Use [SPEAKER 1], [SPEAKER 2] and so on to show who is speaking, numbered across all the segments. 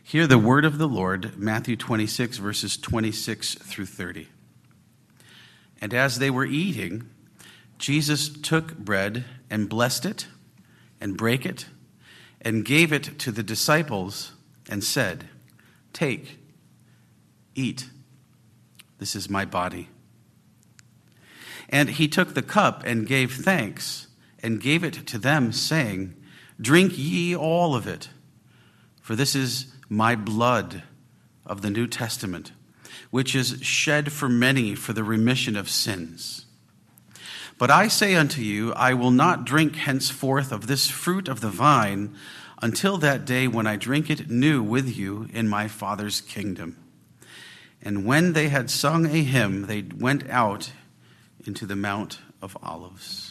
[SPEAKER 1] Hear the word of the Lord, Matthew 26, verses 26 through 30. And as they were eating, Jesus took bread and blessed it and brake it and gave it to the disciples and said, "Take, eat, this is my body." And he took the cup and gave thanks and gave it to them, saying, "Drink ye all of it, for this is my blood of the New Testament, which is shed for many for the remission of sins. But I say unto you, I will not drink henceforth of this fruit of the vine until that day when I drink it new with you in my Father's kingdom." And when they had sung a hymn, they went out into the Mount of Olives.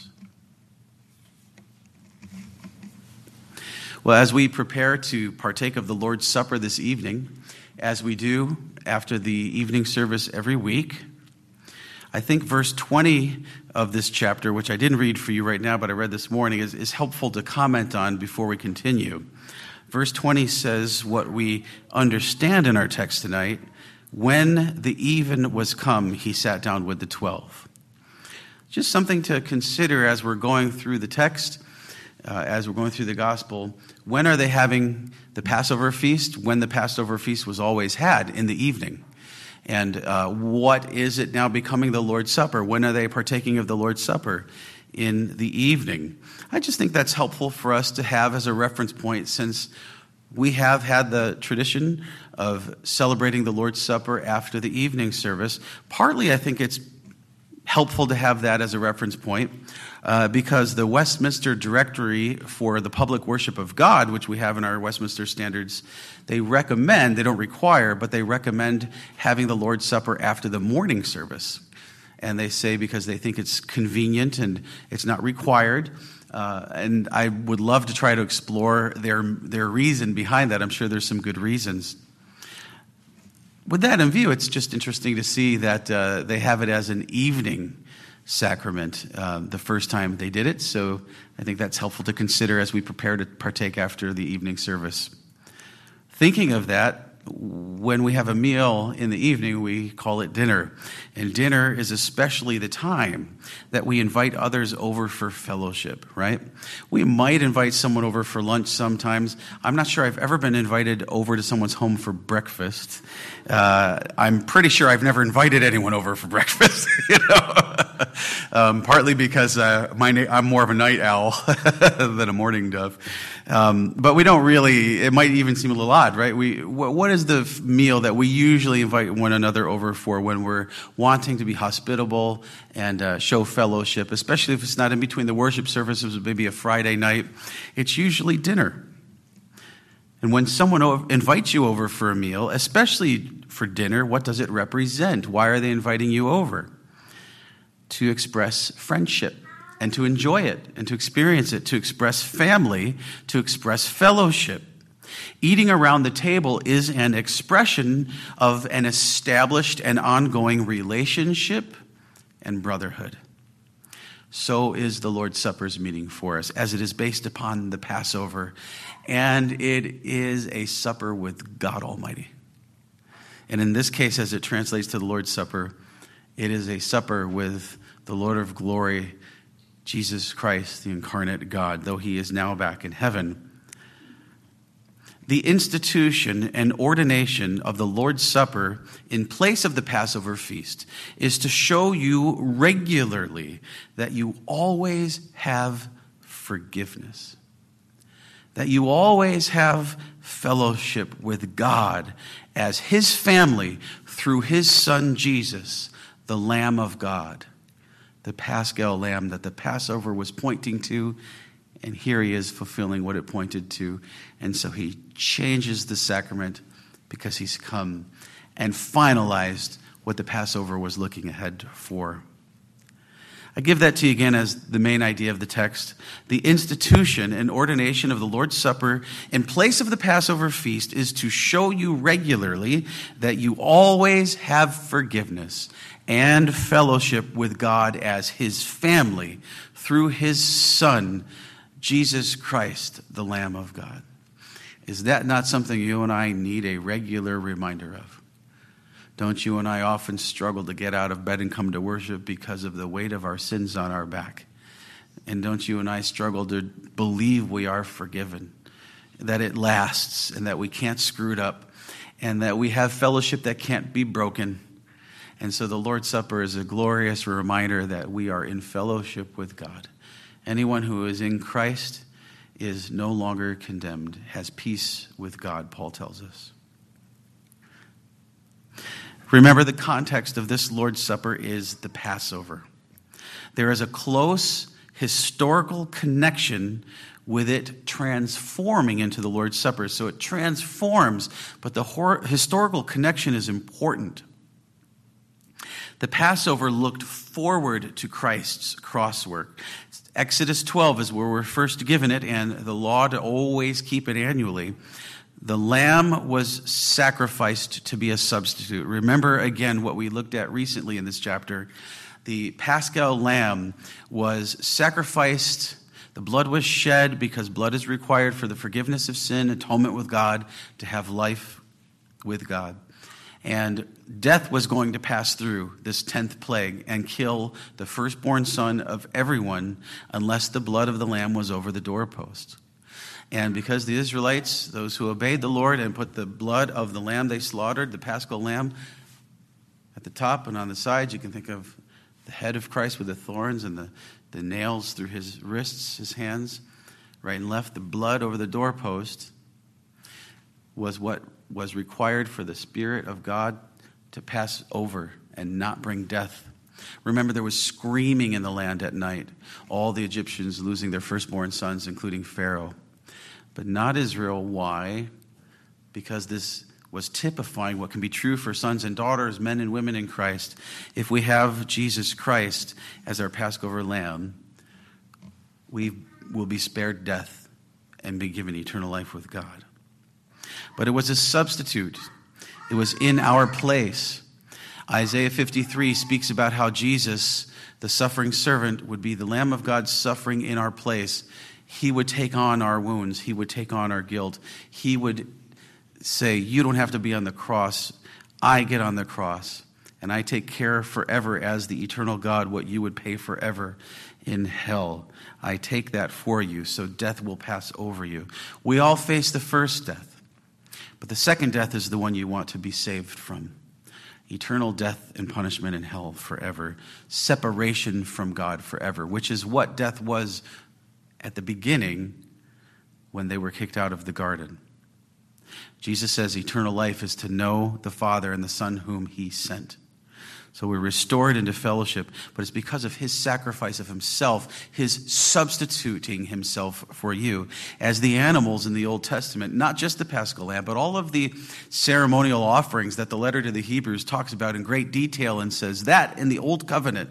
[SPEAKER 1] Well, as we prepare to partake of the Lord's Supper this evening, as we do after the evening service every week, I think verse 20 of this chapter, which I didn't read for you right now, but I read this morning, is helpful to comment on before we continue. Verse 20 says what we understand in our text tonight: when the even was come, he sat down with the 12. Just something to consider as we're going through the text, as we're going through the gospel. When are they having the Passover feast? When the Passover feast was always had, in the evening. And what is it now becoming the Lord's Supper? When are they partaking of the Lord's Supper? In the evening. I just think that's helpful for us to have as a reference point, since we have had the tradition of celebrating the Lord's Supper after the evening service. Partly, I think it's helpful to have that as a reference point because the Westminster Directory for the Public Worship of God, which we have in our Westminster Standards, they recommend, they don't require, but they recommend having the Lord's Supper after the morning service. And they say because they think it's convenient and it's not required. And I would love to try to explore their reason behind that. I'm sure there's some good reasons. With that in view, it's just interesting to see that they have it as an evening sacrament the first time they did it. So I think that's helpful to consider as we prepare to partake after the evening service. Thinking of that, when we have a meal in the evening, we call it dinner. And dinner is especially the time that we invite others over for fellowship, right? We might invite someone over for lunch sometimes. I'm not sure I've ever been invited over to someone's home for breakfast. I'm pretty sure I've never invited anyone over for breakfast, partly because I'm more of a night owl than a morning dove. But we don't really, it might even seem a little odd, right? What is the meal that we usually invite one another over for when we're wanting to be hospitable and show fellowship, especially if it's not in between the worship services, maybe a Friday night? It's usually dinner. And when someone invites you over for a meal, especially for dinner, what does it represent? Why are they inviting you over? To express friendship and to enjoy it and to experience it, to express family, to express fellowship. Eating around the table is an expression of an established and ongoing relationship and brotherhood. So is the Lord's Supper's meaning for us, as it is based upon the Passover, and it is a supper with God Almighty. And in this case, as it translates to the Lord's Supper, it is a supper with the Lord of glory, Jesus Christ, the incarnate God, though he is now back in heaven. The institution and ordination of the Lord's Supper in place of the Passover feast is to show you regularly that you always have forgiveness, that you always have fellowship with God as his family through his Son Jesus, the Lamb of God, the Paschal Lamb that the Passover was pointing to. And here he is fulfilling what it pointed to. And so he changes the sacrament because he's come and finalized what the Passover was looking ahead for. I give that to you again as the main idea of the text. The institution and ordination of the Lord's Supper in place of the Passover feast is to show you regularly that you always have forgiveness and fellowship with God as his family through his Son, Jesus Christ, the Lamb of God. Is that not something you and I need a regular reminder of? Don't you and I often struggle to get out of bed and come to worship because of the weight of our sins on our back? And don't you and I struggle to believe we are forgiven, that it lasts, and that we can't screw it up, and that we have fellowship that can't be broken? And so the Lord's Supper is a glorious reminder that we are in fellowship with God. Anyone who is in Christ is no longer condemned, has peace with God, Paul tells us. Remember, the context of this Lord's Supper is the Passover. There is a close historical connection with it transforming into the Lord's Supper. So it transforms, but the historical connection is important. The Passover looked forward to Christ's cross work. Exodus 12 is where we're first given it, and the law to always keep it annually. The lamb was sacrificed to be a substitute. Remember again what we looked at recently in this chapter. The Paschal lamb was sacrificed. The blood was shed because blood is required for the forgiveness of sin, atonement with God, to have life with God. And death was going to pass through this 10th plague and kill the firstborn son of everyone unless the blood of the lamb was over the doorpost. And because the Israelites, those who obeyed the Lord and put the blood of the lamb they slaughtered, the Paschal lamb, at the top and on the sides, you can think of the head of Christ with the thorns and the nails through his wrists, his hands, right and left. The blood over the doorpost was what was required for the Spirit of God to pass over and not bring death. Remember, there was screaming in the land at night, all the Egyptians losing their firstborn sons, including Pharaoh. But not Israel. Why? Because this was typifying what can be true for sons and daughters, men and women in Christ. If we have Jesus Christ as our Passover lamb, we will be spared death and be given eternal life with God. But it was a substitute. It was in our place. Isaiah 53 speaks about how Jesus, the suffering servant, would be the Lamb of God suffering in our place. He would take on our wounds. He would take on our guilt. He would say, you don't have to be on the cross. I get on the cross, and I take care forever as the eternal God what you would pay forever in hell. I take that for you, so death will pass over you. We all face the first death, but the second death is the one you want to be saved from. Eternal death and punishment in hell forever. Separation from God forever, which is what death was at the beginning when they were kicked out of the garden. Jesus says eternal life is to know the Father and the Son whom he sent. So we're restored into fellowship, but it's because of his sacrifice of himself, his substituting himself for you. As the animals in the Old Testament, not just the Paschal lamb, but all of the ceremonial offerings that the letter to the Hebrews talks about in great detail and says that in the Old Covenant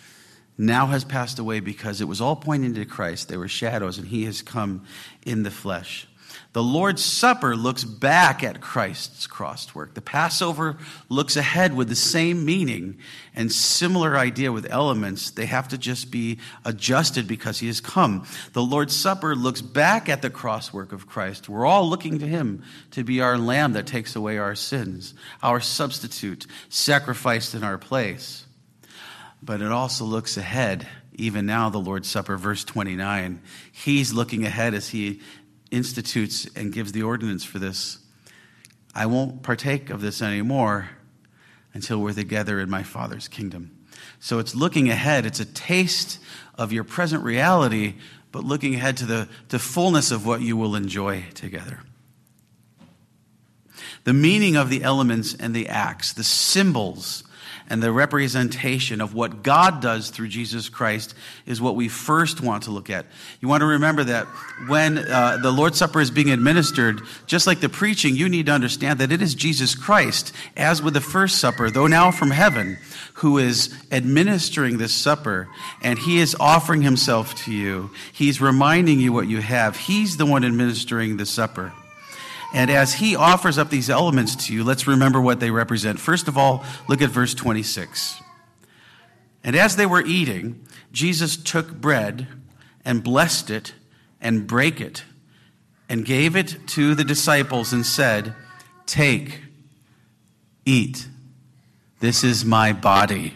[SPEAKER 1] now has passed away because it was all pointing to Christ. They were shadows, and he has come in the flesh. The Lord's Supper looks back at Christ's cross work. The Passover looks ahead with the same meaning and similar idea with elements. They have to just be adjusted because he has come. The Lord's Supper looks back at the cross work of Christ. We're all looking to him to be our lamb that takes away our sins, our substitute, sacrificed in our place. But it also looks ahead. Even now, the Lord's Supper, verse 29, he's looking ahead as he institutes and gives the ordinance for this. I won't partake of this anymore until we're together in my Father's kingdom. So it's looking ahead. It's a taste of your present reality, but looking ahead to the fullness of what you will enjoy together. The meaning of the elements and the acts, the symbols and the representation of what God does through Jesus Christ is what we first want to look at. You want to remember that when the Lord's Supper is being administered, just like the preaching, you need to understand that it is Jesus Christ, as with the first supper, though now from heaven, who is administering this supper, and he is offering himself to you. He's reminding you what you have. He's the one administering the supper. And as he offers up these elements to you, let's remember what they represent. First of all, look at verse 26. And as they were eating, Jesus took bread and blessed it and brake it and gave it to the disciples and said, "Take, eat. This is my body."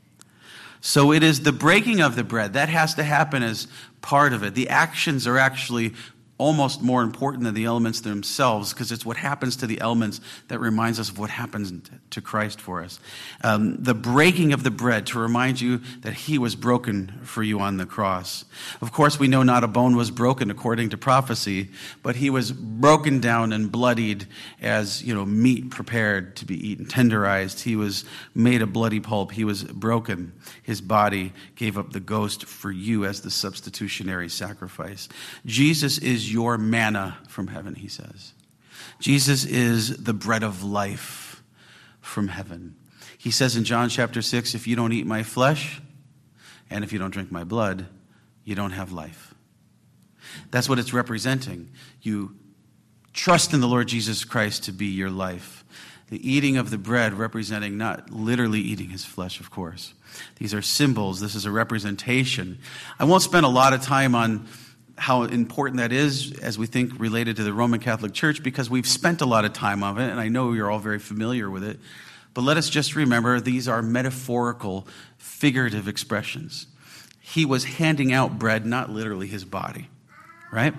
[SPEAKER 1] So it is the breaking of the bread. That has to happen as part of it. The actions are actually almost more important than the elements themselves, because it's what happens to the elements that reminds us of what happens to Christ for us. The breaking of the bread to remind you that he was broken for you on the cross. Of course, we know not a bone was broken according to prophecy, but he was broken down and bloodied as, meat prepared to be eaten, tenderized. He was made a bloody pulp. He was broken. His body gave up the ghost for you as the substitutionary sacrifice. Jesus is your manna from heaven, he says. Jesus is the bread of life from heaven. He says in John chapter 6, if you don't eat my flesh and if you don't drink my blood, you don't have life. That's what it's representing. You trust in the Lord Jesus Christ to be your life. The eating of the bread representing not literally eating his flesh, of course. These are symbols. This is a representation. I won't spend a lot of time on how important that is as we think related to the Roman Catholic Church, because we've spent a lot of time on it, and I know you're all very familiar with it. But let us just remember these are metaphorical, figurative expressions. He was handing out bread, not literally his body, right?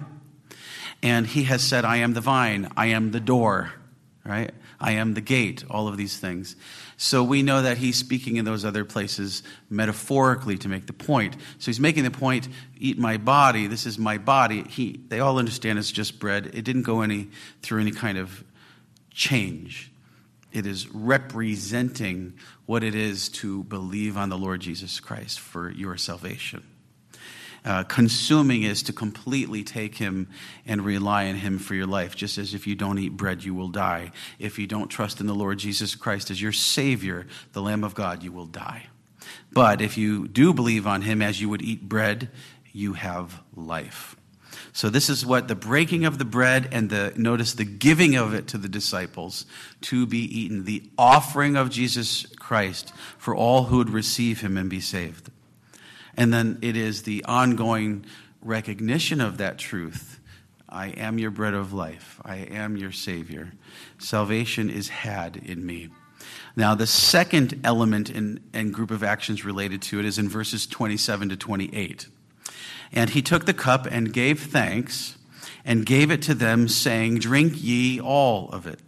[SPEAKER 1] And he has said, I am the vine, I am the door, right? I am the gate, all of these things. So we know that he's speaking in those other places metaphorically to make the point. So he's making the point, eat my body, this is my body. They all understand it's just bread. It didn't go through any kind of change. It is representing what it is to believe on the Lord Jesus Christ for your salvation. Consuming is to completely take him and rely on him for your life. Just as if you don't eat bread, you will die. If you don't trust in the Lord Jesus Christ as your Savior, the Lamb of God, you will die. But if you do believe on him as you would eat bread, you have life. So this is what the breaking of the bread and notice the giving of it to the disciples to be eaten, the offering of Jesus Christ for all who would receive him and be saved. And then it is the ongoing recognition of that truth. I am your bread of life. I am your Savior. Salvation is had in me. Now, the second element and group of actions related to it is in verses 27 to 28. And he took the cup and gave thanks and gave it to them, saying, drink ye all of it.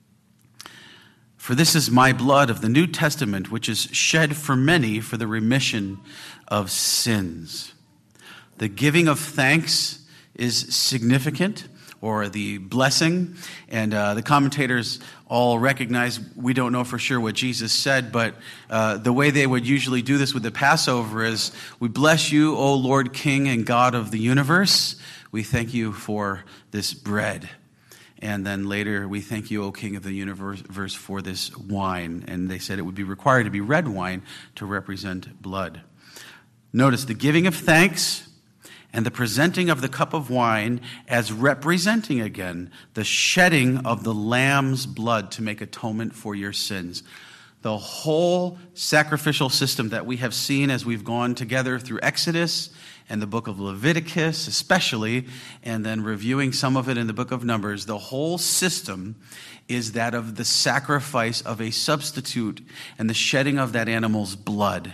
[SPEAKER 1] For this is my blood of the New Testament, which is shed for many for the remission of sins. The giving of thanks is significant, or the blessing. And the commentators all recognize, we don't know for sure what Jesus said, but the way they would usually do this with the Passover is, we bless you, O Lord, King and God of the universe. We thank you for this bread. And then later, we thank you, O King of the universe, for this wine. And they said it would be required to be red wine to represent blood. Notice the giving of thanks and the presenting of the cup of wine as representing again the shedding of the lamb's blood to make atonement for your sins. The whole sacrificial system that we have seen as we've gone together through Exodus and the book of Leviticus especially, and then reviewing some of it in the book of Numbers, the whole system is that of the sacrifice of a substitute and the shedding of that animal's blood.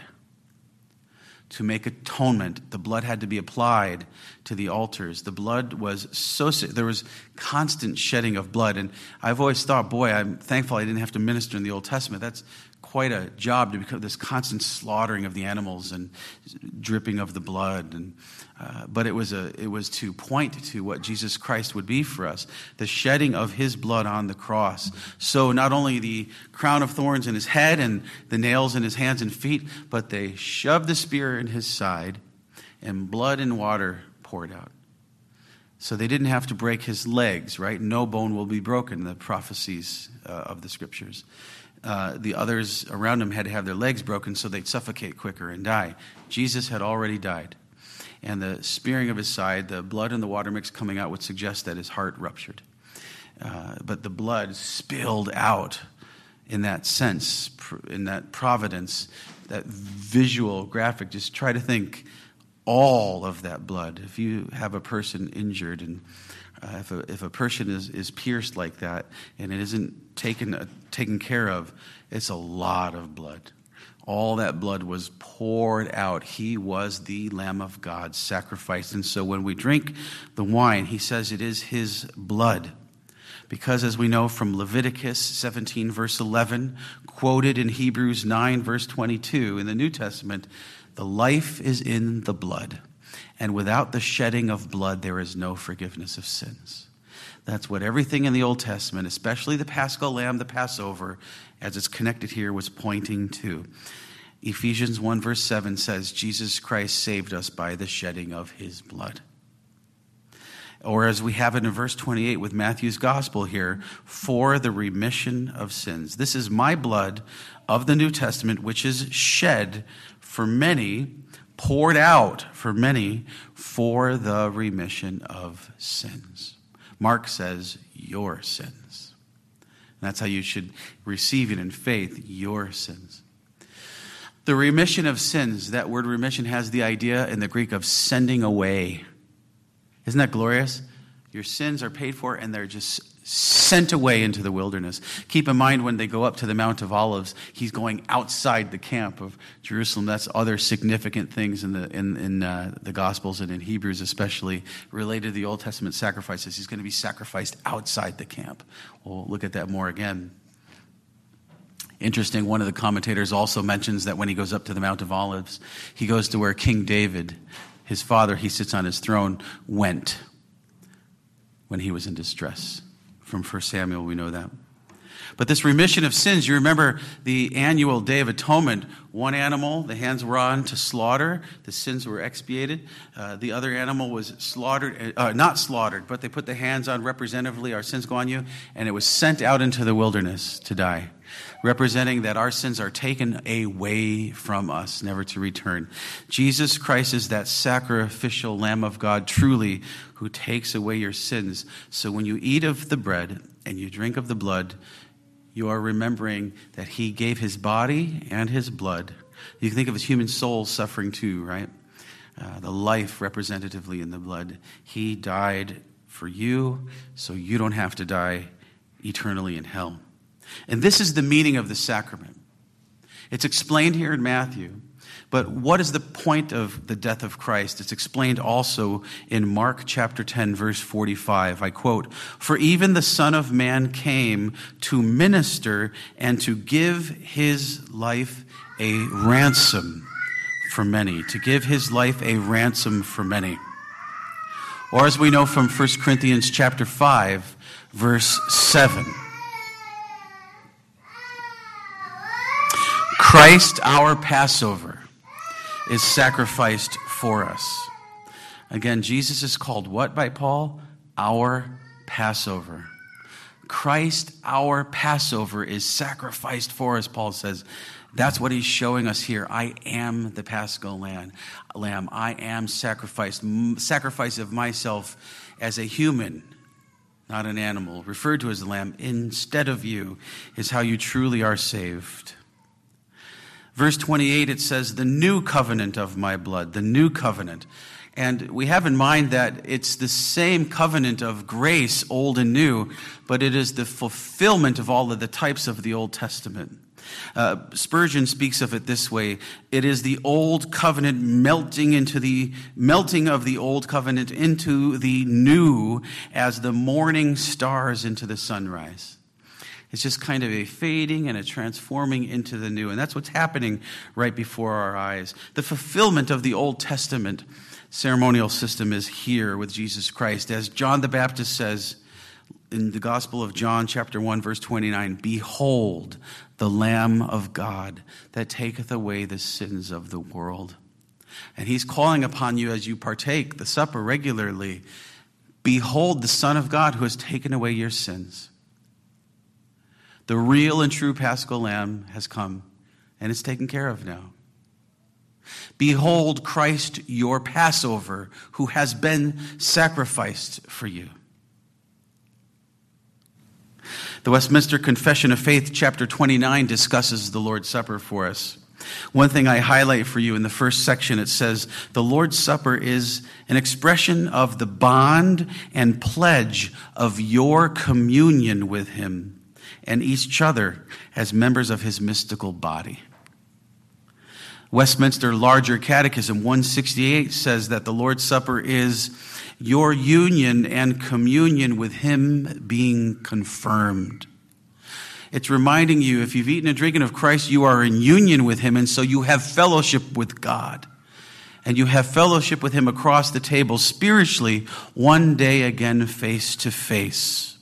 [SPEAKER 1] To make atonement, the blood had to be applied to the altars. The blood was there was constant shedding of blood. And I've always thought, boy, I'm thankful I didn't have to minister in the Old Testament. That's quite a job to become this constant slaughtering of the animals and dripping of the blood. But it was to point to what Jesus Christ would be for us, the shedding of his blood on the cross. So not only the crown of thorns in his head and the nails in his hands and feet, but they shoved the spear in his side and blood and water poured out. So they didn't have to break his legs, right? No bone will be broken, the prophecies of the scriptures. The others around him had to have their legs broken so they'd suffocate quicker and die. Jesus had already died. And the spearing of his side, the blood and the water mix coming out would suggest that his heart ruptured. But the blood spilled out in that sense, in that providence, that visual graphic. Just try to think all of that blood. If you have a person injured and If a person is pierced like that and it isn't taken care of, it's a lot of blood. All that blood was poured out. He was the Lamb of God sacrificed. And so when we drink the wine, he says it is his blood. Because as we know from Leviticus 17, verse 11, quoted in Hebrews 9, verse 22 in the New Testament, the life is in the blood. And without the shedding of blood, there is no forgiveness of sins. That's what everything in the Old Testament, especially the Paschal Lamb, the Passover, as it's connected here, was pointing to. Ephesians 1, verse 7 says, Jesus Christ saved us by the shedding of his blood. Or as we have it in verse 28 with Matthew's gospel here, for the remission of sins. This is my blood of the New Testament, which is shed for many, poured out for many, for the remission of sins. Mark says, your sins. And that's how you should receive it in faith, your sins. The remission of sins, that word remission has the idea in the Greek of sending away. Isn't that glorious? Your sins are paid for and they're just sent away into the wilderness. Keep in mind when they go up to the Mount of Olives, he's going outside the camp of Jerusalem. That's other significant things in the Gospels and in Hebrews especially related to the Old Testament sacrifices. He's going to be sacrificed outside the camp. We'll look at that more again. Interesting, one of the commentators also mentions that when he goes up to the Mount of Olives, he goes to where King David, his father, he sits on his throne, went when he was in distress. From 1 Samuel, we know that. But this remission of sins, you remember the annual Day of Atonement, one animal, the hands were on to slaughter, the sins were expiated. The other animal was not slaughtered, but they put the hands on representatively, our sins go on you, and it was sent out into the wilderness to die, representing that our sins are taken away from us, never to return. Jesus Christ is that sacrificial Lamb of God, truly, who takes away your sins. So when you eat of the bread and you drink of the blood, you are remembering that he gave his body and his blood. You can think of his human soul suffering too, right? The life representatively in the blood. He died for you, so you don't have to die eternally in hell. And this is the meaning of the sacrament. It's explained here in Matthew. But what is the point of the death of Christ? It's explained also in Mark chapter 10, verse 45. I quote, "For even the Son of Man came to minister and to give his life a ransom for many." To give his life a ransom for many. Or as we know from 1 Corinthians chapter 5, verse 7. Christ, our Passover, is sacrificed for us. Again, Jesus is called what by Paul? Our Passover. Christ, our Passover, is sacrificed for us, Paul says. That's what he's showing us here. I am the Paschal Lamb. I am sacrificed. Sacrifice of myself as a human, not an animal, referred to as the Lamb, instead of you, is how you truly are saved. Verse 28, it says, the new covenant of my blood, the new covenant. And we have in mind that it's the same covenant of grace, old and new, but it is the fulfillment of all of the types of the Old Testament. Spurgeon speaks of it this way: it is the old covenant melting of the old covenant into the new as the morning stars into the sunrise. It's just kind of a fading and a transforming into the new. And that's what's happening right before our eyes. The fulfillment of the Old Testament ceremonial system is here with Jesus Christ. As John the Baptist says in the Gospel of John, chapter 1, verse 29, "Behold, the Lamb of God that taketh away the sins of the world." And he's calling upon you as you partake the supper regularly. Behold, the Son of God who has taken away your sins. The real and true Paschal Lamb has come, and it's taken care of now. Behold Christ, your Passover, who has been sacrificed for you. The Westminster Confession of Faith, chapter 29, discusses the Lord's Supper for us. One thing I highlight for you in the first section, it says, the Lord's Supper is an expression of the bond and pledge of your communion with him and each other as members of his mystical body. Westminster Larger Catechism 168 says that the Lord's Supper is your union and communion with him being confirmed. It's reminding you, if you've eaten and drinken of Christ, you are in union with him, and so you have fellowship with God. And you have fellowship with him across the table spiritually, one day again face to face.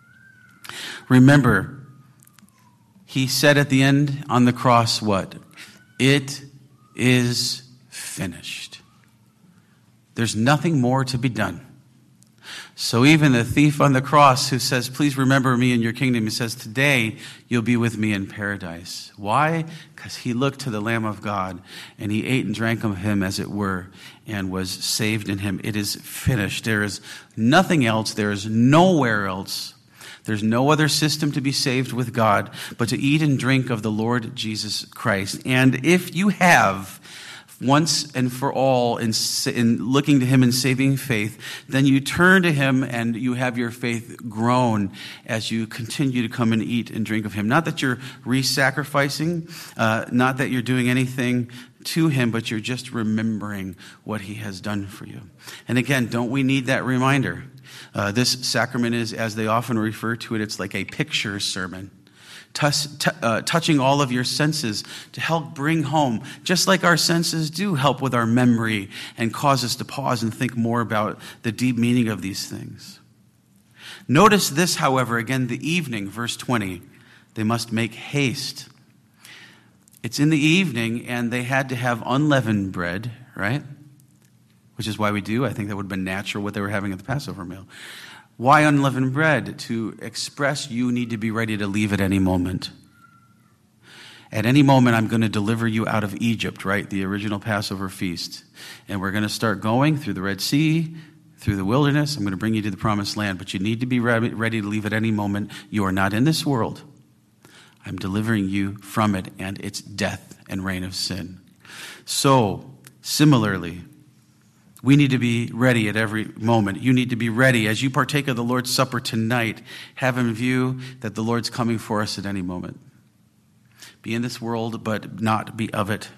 [SPEAKER 1] Remember, he said at the end on the cross what? It is finished. There's nothing more to be done. So even the thief on the cross who says, please remember me in your kingdom, he says, today you'll be with me in paradise. Why? Because he looked to the Lamb of God and he ate and drank of him, as it were, and was saved in him. It is finished. There is nothing else. There is nowhere else. There's no other system to be saved with God but to eat and drink of the Lord Jesus Christ. And if you have once and for all in looking to him in saving faith, then you turn to him and you have your faith grown as you continue to come and eat and drink of him. Not that you're re-sacrificing, not that you're doing anything to him, but you're just remembering what he has done for you. And again, don't we need that reminder? This sacrament is, as they often refer to it, it's like a picture sermon. Touching all of your senses to help bring home, just like our senses do help with our memory and cause us to pause and think more about the deep meaning of these things. Notice this, however, again, the evening, verse 20, they must make haste. It's in the evening, and they had to have unleavened bread, right? Which is why we do. I think that would have been natural what they were having at the Passover meal. Why unleavened bread? To express you need to be ready to leave at any moment. At any moment, I'm going to deliver you out of Egypt, right? The original Passover feast. And we're going to start going through the Red Sea, through the wilderness. I'm going to bring you to the Promised Land, but you need to be ready to leave at any moment. You are not in this world. I'm delivering you from it and its death and reign of sin. So, similarly, we need to be ready at every moment. You need to be ready. As you partake of the Lord's Supper tonight, have in view that the Lord's coming for us at any moment. Be in this world, but not be of it.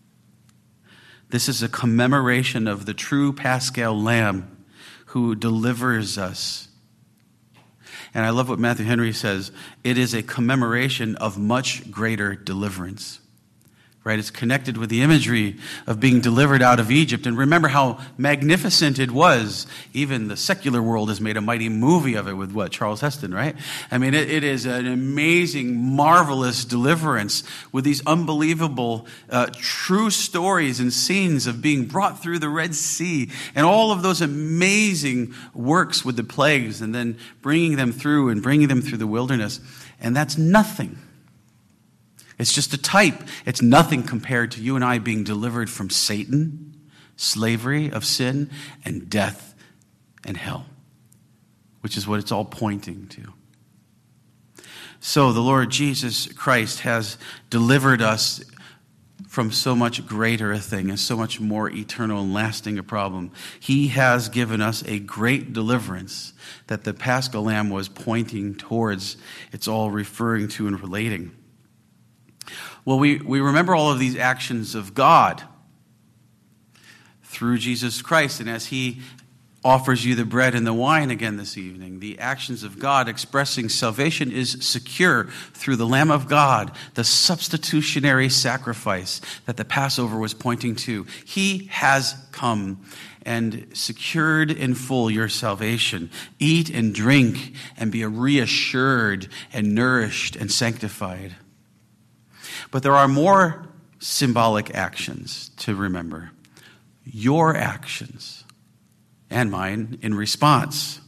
[SPEAKER 1] This is a commemoration of the true Paschal Lamb who delivers us. And I love what Matthew Henry says. It is a commemoration of much greater deliverance. Right? It's connected with the imagery of being delivered out of Egypt. And remember how magnificent it was. Even the secular world has made a mighty movie of it with what? Charles Heston, right? I mean, it is an amazing, marvelous deliverance with these unbelievable, true stories and scenes of being brought through the Red Sea and all of those amazing works with the plagues and then bringing them through the wilderness. And that's nothing. It's just a type. It's nothing compared to you and I being delivered from Satan, slavery of sin, and death and hell, which is what it's all pointing to. So the Lord Jesus Christ has delivered us from so much greater a thing and so much more eternal and lasting a problem. He has given us a great deliverance that the Paschal Lamb was pointing towards. It's all referring to and relating. Well, we remember all of these actions of God through Jesus Christ. And as he offers you the bread and the wine again this evening, the actions of God expressing salvation is secure through the Lamb of God, the substitutionary sacrifice that the Passover was pointing to. He has come and secured in full your salvation. Eat and drink and be reassured and nourished and sanctified. But there are more symbolic actions to remember. Your actions and mine in response.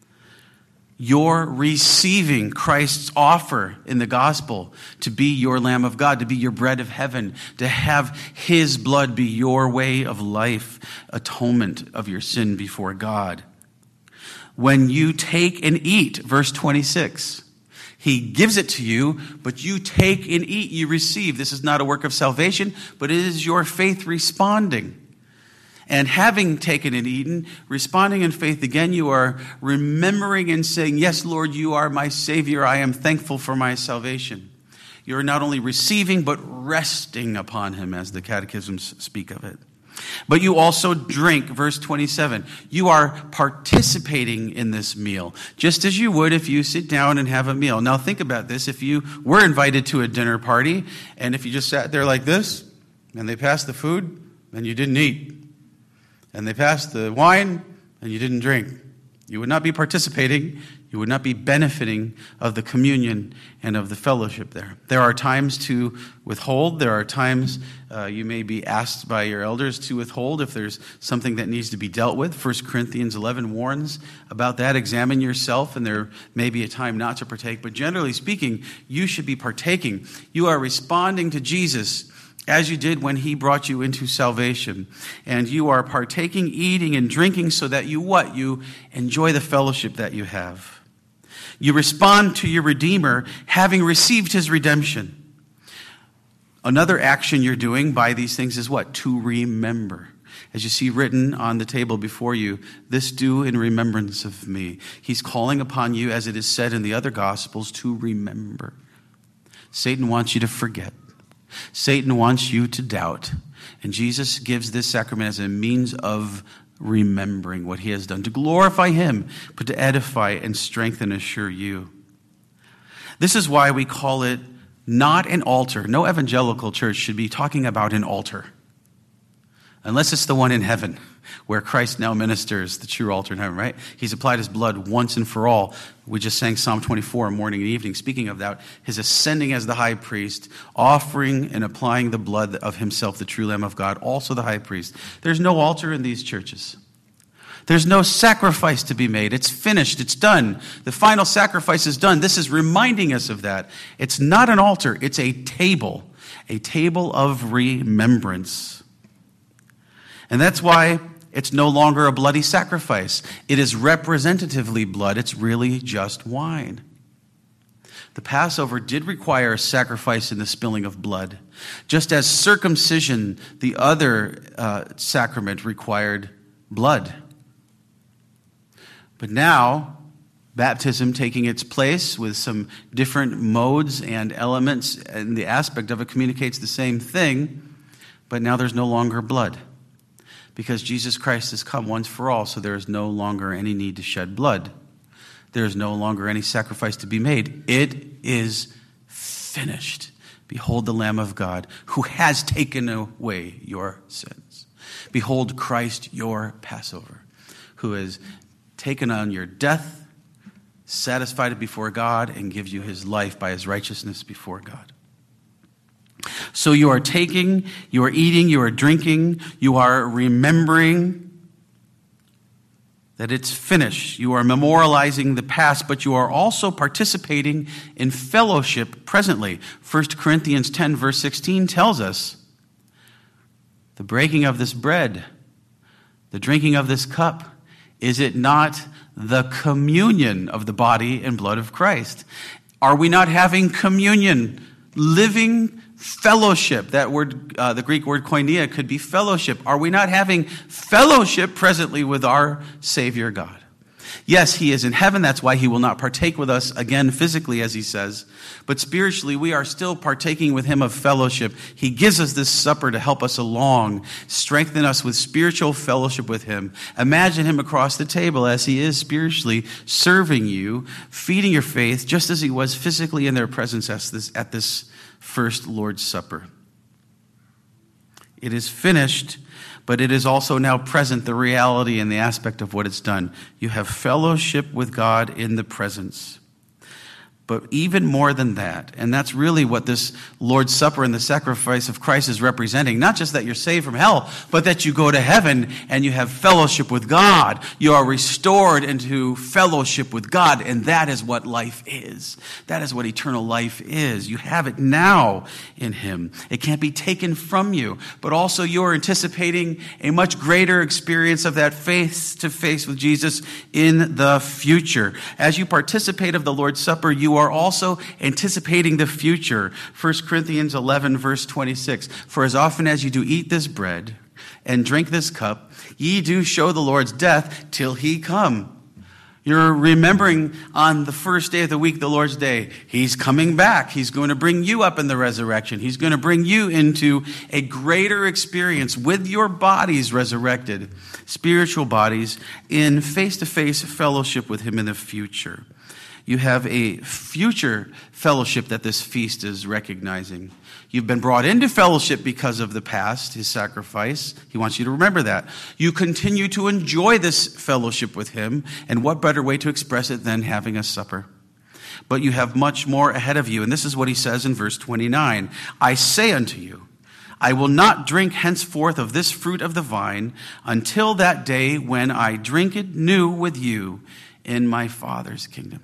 [SPEAKER 1] Your receiving Christ's offer in the gospel to be your Lamb of God, to be your bread of heaven, to have his blood be your way of life, atonement of your sin before God. When you take and eat, verse 26, He gives it to you, but you take and eat, you receive. This is not a work of salvation, but it is your faith responding. And having taken and eaten, responding in faith again, you are remembering and saying, yes, Lord, you are my Savior. I am thankful for my salvation. You are not only receiving, but resting upon him, as the catechisms speak of it. But you also drink, verse 27. You are participating in this meal, just as you would if you sit down and have a meal. Now think about this. If you were invited to a dinner party, and if you just sat there like this, and they passed the food, and you didn't eat, and they passed the wine, and you didn't drink, you would not be participating. You would not be benefiting of the communion and of the fellowship there. There are times to withhold. There are times you may be asked by your elders to withhold if there's something that needs to be dealt with. 1 Corinthians 11 warns about that. Examine yourself, and there may be a time not to partake. But generally speaking, you should be partaking. You are responding to Jesus as you did when he brought you into salvation. And you are partaking, eating, and drinking so that you what? You enjoy the fellowship that you have. You respond to your Redeemer, having received his redemption. Another action you're doing by these things is what? To remember. As you see written on the table before you, this do in remembrance of me. He's calling upon you, as it is said in the other Gospels, to remember. Satan wants you to forget. Satan wants you to doubt. And Jesus gives this sacrament as a means of remembering what he has done, to glorify him, but to edify and strengthen and assure you. This is why we call it not an altar. No evangelical church should be talking about an altar, unless it's the one in heaven, where Christ now ministers, the true altar in heaven, right? He's applied his blood once and for all. We just sang Psalm 24 morning and evening, speaking of that, his ascending as the high priest, offering and applying the blood of himself, the true Lamb of God, also the high priest. There's no altar in these churches. There's no sacrifice to be made. It's finished. It's done. The final sacrifice is done. This is reminding us of that. It's not an altar. It's a table of remembrance. And that's why it's no longer a bloody sacrifice. It is representatively blood. It's really just wine. The Passover did require a sacrifice in the spilling of blood, just as circumcision, the other sacrament, required blood. But now, baptism taking its place with some different modes and elements, and the aspect of it communicates the same thing, but now there's no longer blood. Because Jesus Christ has come once for all, so there is no longer any need to shed blood. There is no longer any sacrifice to be made. It is finished. Behold the Lamb of God, who has taken away your sins. Behold Christ, your Passover, who has taken on your death, satisfied it before God, and gives you his life by his righteousness before God. So you are taking, you are eating, you are drinking, you are remembering that it's finished. You are memorializing the past, but you are also participating in fellowship presently. 1 Corinthians 10 verse 16 tells us, the breaking of this bread, the drinking of this cup, is it not the communion of the body and blood of Christ? Are we not having communion, living fellowship? That word, the Greek word koinonia, could be fellowship. Are we not having fellowship presently with our Savior God? Yes, he is in heaven. That's why he will not partake with us again physically, as he says. But spiritually, we are still partaking with him of fellowship. He gives us this supper to help us along, strengthen us with spiritual fellowship with him. Imagine him across the table as he is spiritually serving you, feeding your faith, just as he was physically in their presence at this first Lord's Supper. It is finished, but it is also now present, the reality and the aspect of what it's done. You have fellowship with God in the presence. But even more than that, and that's really what this Lord's Supper and the sacrifice of Christ is representing, not just that you're saved from hell, but that you go to heaven and you have fellowship with God. You are restored into fellowship with God, and that is what life is. That is what eternal life is. You have it now in him. It can't be taken from you, but also you are anticipating a much greater experience of that face to face with Jesus in the future. As you participate of the Lord's Supper, you are also anticipating the future. 1 Corinthians 11, verse 26. For as often as you do eat this bread and drink this cup, ye do show the Lord's death till he come. You're remembering on the first day of the week, the Lord's Day, he's coming back. He's going to bring you up in the resurrection. He's going to bring you into a greater experience with your bodies resurrected, spiritual bodies, in face-to-face fellowship with him in the future. You have a future fellowship that this feast is recognizing. You've been brought into fellowship because of the past, his sacrifice. He wants you to remember that. You continue to enjoy this fellowship with him, and what better way to express it than having a supper? But you have much more ahead of you, and this is what he says in verse 29. I say unto you, I will not drink henceforth of this fruit of the vine until that day when I drink it new with you in my Father's kingdom.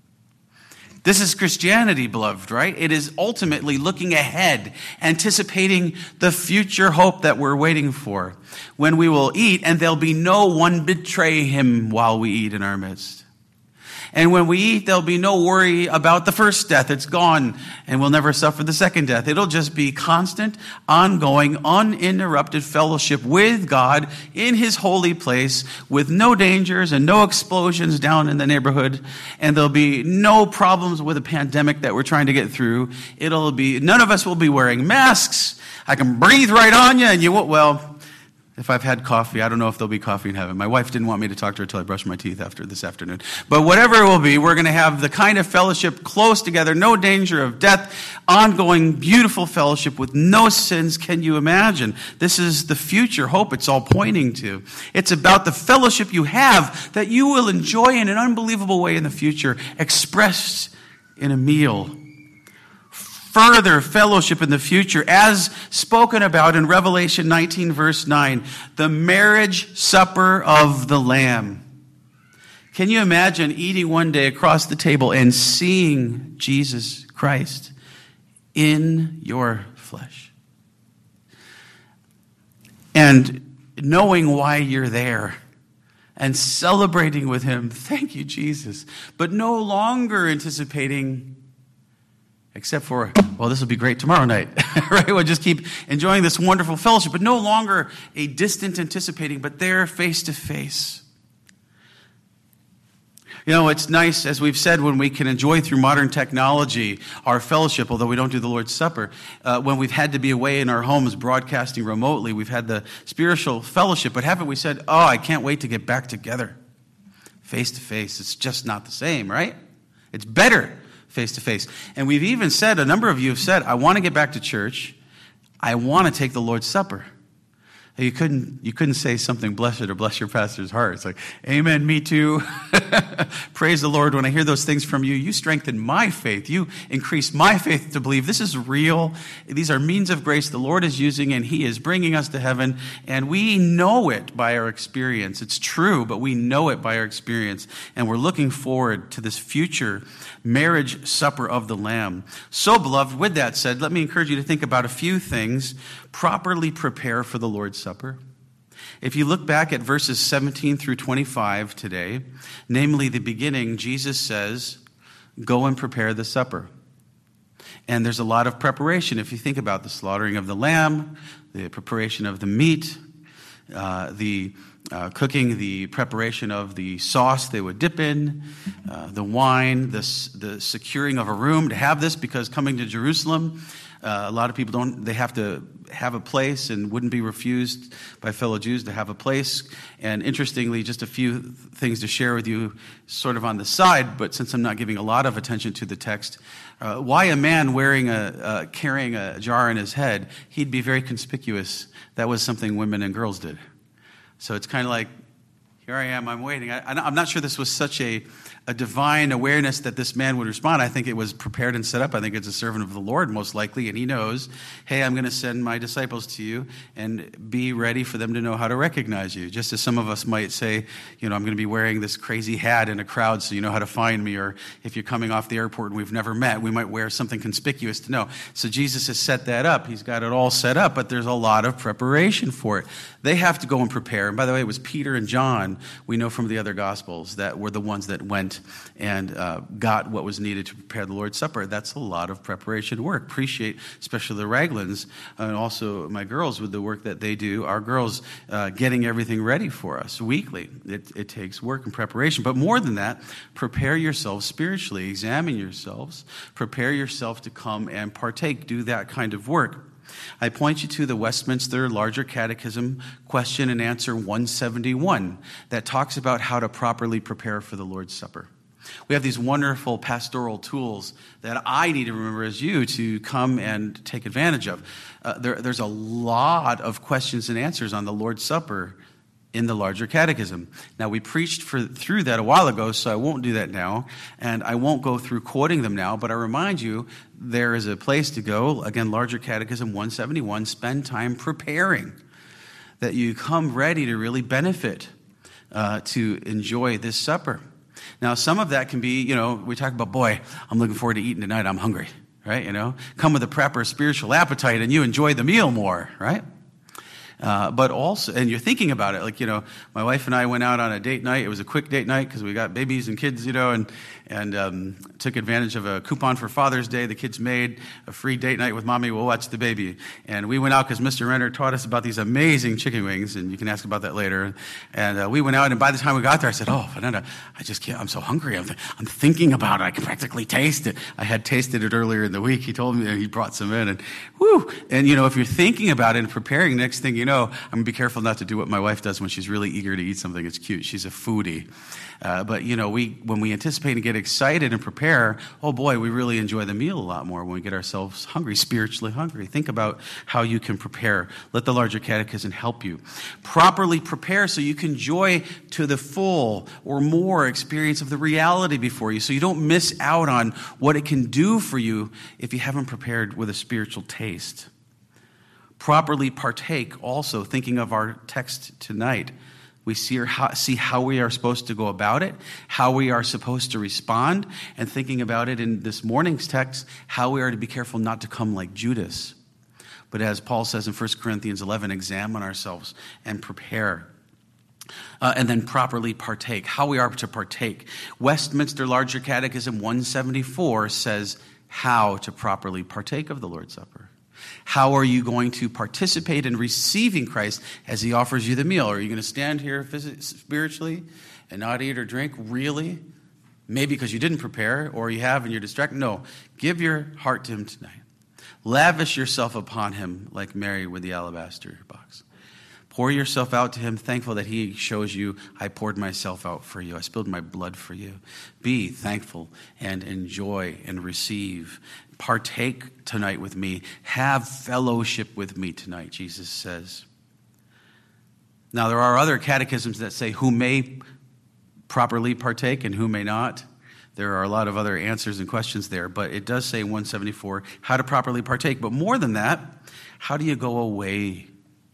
[SPEAKER 1] This is Christianity, beloved, right? It is ultimately looking ahead, anticipating the future hope that we're waiting for, when we will eat and there'll be no one betray him while we eat in our midst. And when we eat, there'll be no worry about the first death. It's gone, and we'll never suffer the second death. It'll just be constant, ongoing, uninterrupted fellowship with God in his holy place, with no dangers and no explosions down in the neighborhood. And there'll be no problems with a pandemic that we're trying to get through. None of us will be wearing masks. I can breathe right on you, and you won't, well, if I've had coffee, I don't know if there'll be coffee in heaven. My wife didn't want me to talk to her until I brushed my teeth after this afternoon. But whatever it will be, we're going to have the kind of fellowship close together, no danger of death, ongoing, beautiful fellowship with no sins. Can you imagine? This is the future hope it's all pointing to. It's about the fellowship you have that you will enjoy in an unbelievable way in the future, expressed in a meal. Further fellowship in the future, as spoken about in Revelation 19, verse 9, the marriage supper of the Lamb. Can you imagine eating one day across the table and seeing Jesus Christ in your flesh? And knowing why you're there and celebrating with him, thank you, Jesus, but no longer anticipating, except for, well, this will be great tomorrow night, right? We'll just keep enjoying this wonderful fellowship, but no longer a distant anticipating, but there face to face. You know, it's nice, as we've said, when we can enjoy through modern technology our fellowship, although we don't do the Lord's Supper. When we've had to be away in our homes broadcasting remotely, we've had the spiritual fellowship, but haven't we said, oh, I can't wait to get back together face to face? It's just not the same, right? It's better face to face. And we've even said, a number of you have said, I want to get back to church. I want to take the Lord's Supper. You couldn't say something blessed or bless your pastor's heart. It's like, amen, me too. Praise the Lord. When I hear those things from you, you strengthen my faith. You increase my faith to believe this is real. These are means of grace the Lord is using, and he is bringing us to heaven. And we know it by our experience. It's true, but we know it by our experience. And we're looking forward to this future marriage supper of the Lamb. So, beloved, with that said, let me encourage you to think about a few things. Properly prepare for the Lord's Supper. If you look back at verses 17 through 25 today, namely the beginning, Jesus says, go and prepare the supper. And there's a lot of preparation. If you think about the slaughtering of the lamb, the preparation of the meat, the cooking, the preparation of the sauce they would dip in, the wine, the securing of a room to have this, because coming to Jerusalem, a lot of people they have to have a place and wouldn't be refused by fellow Jews to have a place. And interestingly, just a few things to share with you sort of on the side, but since I'm not giving a lot of attention to the text, why a man carrying a jar in his head, he'd be very conspicuous. That was something women and girls did. So it's kind of like, here I am, I'm waiting. I'm not sure this was such a divine awareness that this man would respond. I think it was prepared and set up. I think it's a servant of the Lord, most likely, and he knows, hey, I'm going to send my disciples to you, and be ready for them to know how to recognize you. Just as some of us might say, I'm going to be wearing this crazy hat in a crowd so you know how to find me, or if you're coming off the airport and we've never met, we might wear something conspicuous to know. So Jesus has set that up. He's got it all set up, but there's a lot of preparation for it. They have to go and prepare. And by the way, it was Peter and John, we know from the other Gospels, that were the ones that went and got what was needed to prepare the Lord's Supper. That's a lot of preparation work. Appreciate especially the Raglins and also my girls with the work that they do. Our girls getting everything ready for us weekly. It takes work and preparation. But more than that, prepare yourselves spiritually. Examine yourselves. Prepare yourself to come and partake. Do that kind of work. I point you to the Westminster Larger Catechism, question and answer 171, that talks about how to properly prepare for the Lord's Supper. We have these wonderful pastoral tools that I need to remember as you to come and take advantage of. There's a lot of questions and answers on the Lord's Supper in the Larger Catechism. Now, we preached through that a while ago, so I won't do that now, and I won't go through quoting them now, but I remind you, there is a place to go. Again, Larger Catechism 171, spend time preparing, that you come ready to really benefit, to enjoy this supper. Now, some of that can be, we talk about, boy, I'm looking forward to eating tonight, I'm hungry, right? Come with a proper spiritual appetite and you enjoy the meal more, right? But also, and you're thinking about it, my wife and I went out on a date night. It was a quick date night because we got babies and kids, and took advantage of a coupon for Father's Day. The kids made a free date night with Mommy. We'll watch the baby. And we went out because Mr. Renner taught us about these amazing chicken wings, and you can ask about that later. And we went out, and by the time we got there, I said, "Oh, Fernanda, I just can't. I'm so hungry. I'm thinking about it. I can practically taste it." I had tasted it earlier in the week. He told me that he brought some in, and whoo! And if you're thinking about it and preparing, next thing you know, I'm going to be careful not to do what my wife does when she's really eager to eat something. It's cute. She's a foodie. But when we anticipate and get excited and prepare, oh boy, we really enjoy the meal a lot more when we get ourselves hungry, spiritually hungry. Think about how you can prepare. Let the Larger Catechism help you. Properly prepare so you can enjoy to the full or more experience of the reality before you, so you don't miss out on what it can do for you if you haven't prepared with a spiritual taste. Properly partake also, thinking of our text tonight. We see how we are supposed to go about it, how we are supposed to respond, and thinking about it in this morning's text, how we are to be careful not to come like Judas. But as Paul says in 1 Corinthians 11, examine ourselves and prepare. And then properly partake, how we are to partake. Westminster Larger Catechism 174 says how to properly partake of the Lord's Supper. How are you going to participate in receiving Christ as he offers you the meal? Are you going to stand here spiritually and not eat or drink? Really? Maybe because you didn't prepare, or you have and you're distracted? No. Give your heart to him tonight. Lavish yourself upon him like Mary with the alabaster box. Pour yourself out to him, thankful that he shows you, I poured myself out for you. I spilled my blood for you. Be thankful and enjoy and receive. Partake tonight with me. Have fellowship with me tonight, Jesus says. Now, there are other catechisms that say who may properly partake and who may not. There are a lot of other answers and questions there, but it does say in 174 how to properly partake. But more than that, how do you go away?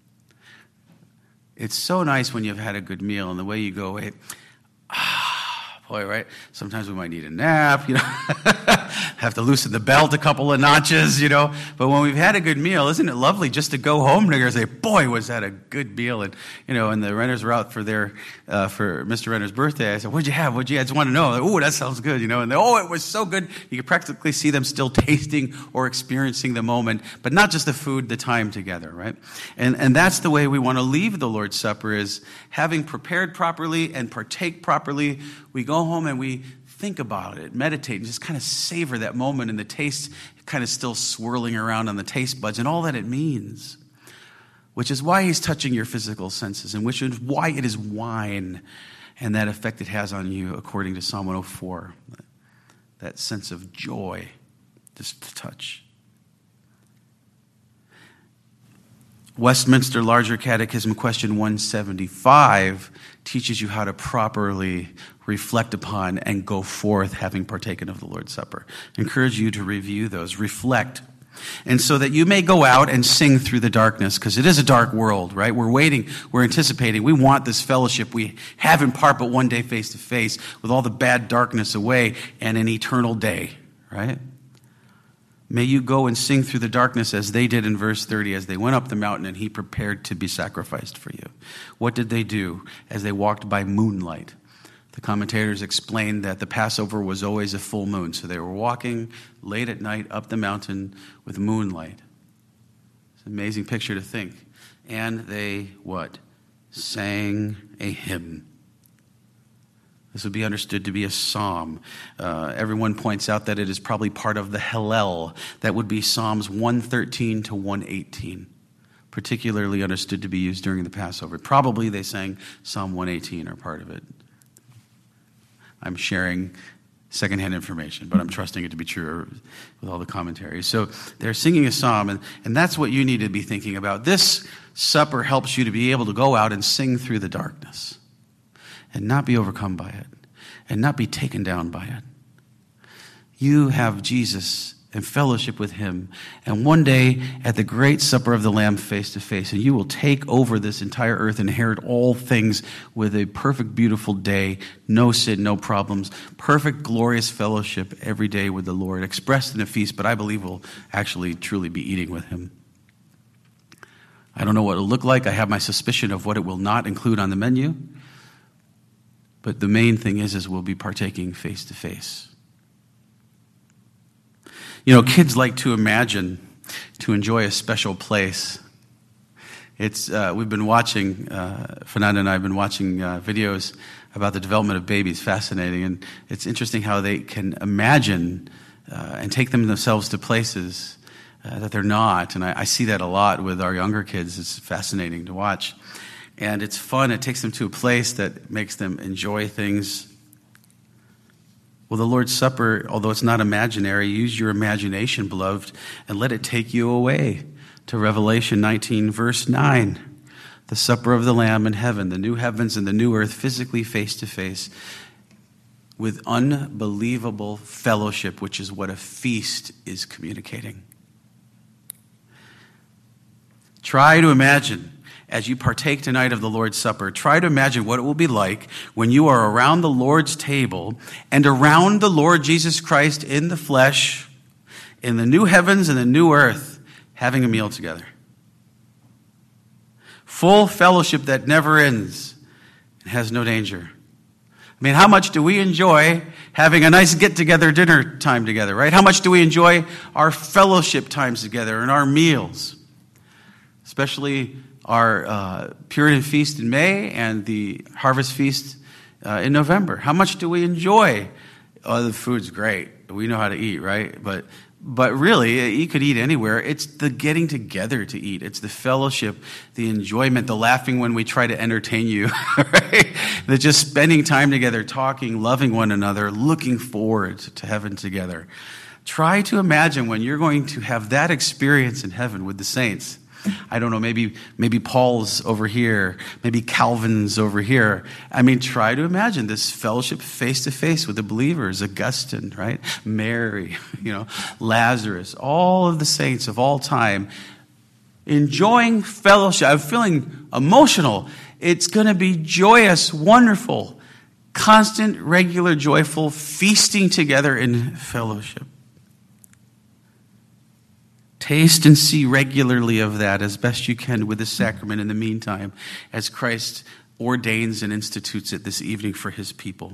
[SPEAKER 1] It's so nice when you've had a good meal and the way you go away, boy, right? Sometimes we might need a nap, have to loosen the belt a couple of notches, But when we've had a good meal, isn't it lovely just to go home and say, boy, was that a good meal? And, and the Renners were out for for Mr. Renner's birthday. I said, what'd you have? I just want to know. Oh, that sounds good, And it was so good. You could practically see them still tasting or experiencing the moment, but not just the food, the time together, right? And that's the way we want to leave the Lord's Supper, is having prepared properly and partake properly. We go home and we think about it, meditate, and just kind of savor that moment, and the taste kind of still swirling around on the taste buds and all that it means, which is why he's touching your physical senses, and which is why it is wine and that effect it has on you, according to Psalm 104, that sense of joy, just to touch. Westminster Larger Catechism question 175 teaches you how to properly reflect upon and go forth having partaken of the Lord's Supper. I encourage you to review those, reflect. And so that you may go out and sing through the darkness, because it is a dark world, right? We're waiting, we're anticipating. We want this fellowship we have in part, but one day face to face, with all the bad darkness away and an eternal day, right? May you go and sing through the darkness as they did in verse 30, as they went up the mountain and he prepared to be sacrificed for you. What did they do as they walked by moonlight The commentators explained that the Passover was always a full moon, so they were walking late at night up the mountain with moonlight. It's an amazing picture to think. And they, what? Sang a hymn. This would be understood to be a psalm. Everyone points out that it is probably part of the Hallel. That would be Psalms 113 to 118, particularly understood to be used during the Passover. Probably they sang Psalm 118 or part of it. I'm sharing secondhand information, but I'm trusting it to be true with all the commentaries. So they're singing a psalm, and that's what you need to be thinking about. This supper helps you to be able to go out and sing through the darkness and not be overcome by it and not be taken down by it. You have Jesus and fellowship with him, and one day at the great supper of the Lamb face to face, and you will take over this entire earth and inherit all things with a perfect, beautiful day, no sin, no problems, perfect, glorious fellowship every day with the Lord, expressed in a feast, but I believe we'll actually truly be eating with him. I don't know what it'll look like. I have my suspicion of what it will not include on the menu, but the main thing is we'll be partaking face to face. You know, kids like to imagine, to enjoy a special place. We've been watching, Fernanda and I have been watching videos about the development of babies, fascinating, and it's interesting how they can imagine and take themselves to places that they're not, and I see that a lot with our younger kids. It's fascinating to watch, and it's fun. It takes them to a place that makes them enjoy things. Well, the Lord's Supper, although it's not imaginary, use your imagination, beloved, and let it take you away to Revelation 19, verse 9. The supper of the Lamb in heaven, the new heavens and the new earth, physically face to face, with unbelievable fellowship, which is what a feast is communicating. Try to imagine, as you partake tonight of the Lord's Supper, try to imagine what it will be like when you are around the Lord's table and around the Lord Jesus Christ in the flesh, in the new heavens and the new earth, having a meal together. Full fellowship that never ends and has no danger. I mean, how much do we enjoy having a nice get-together dinner time together, right? How much do we enjoy our fellowship times together and our meals? Especially our Puritan Feast in May and the Harvest Feast in November. How much do we enjoy? Oh, the food's great. We know how to eat, right? But really, you could eat anywhere. It's the getting together to eat. It's the fellowship, the enjoyment, the laughing when we try to entertain you, right? The just spending time together, talking, loving one another, looking forward to heaven together. Try to imagine when you're going to have that experience in heaven with the saints. I don't know, maybe Paul's over here, maybe Calvin's over here. I mean, try to imagine this fellowship face to face with the believers, Augustine, right? Mary, Lazarus, all of the saints of all time, enjoying fellowship. I'm feeling emotional. It's going to be joyous, wonderful, constant, regular, joyful, feasting together in fellowship. Taste and see regularly of that as best you can with the sacrament in the meantime, as Christ ordains and institutes it this evening for his people.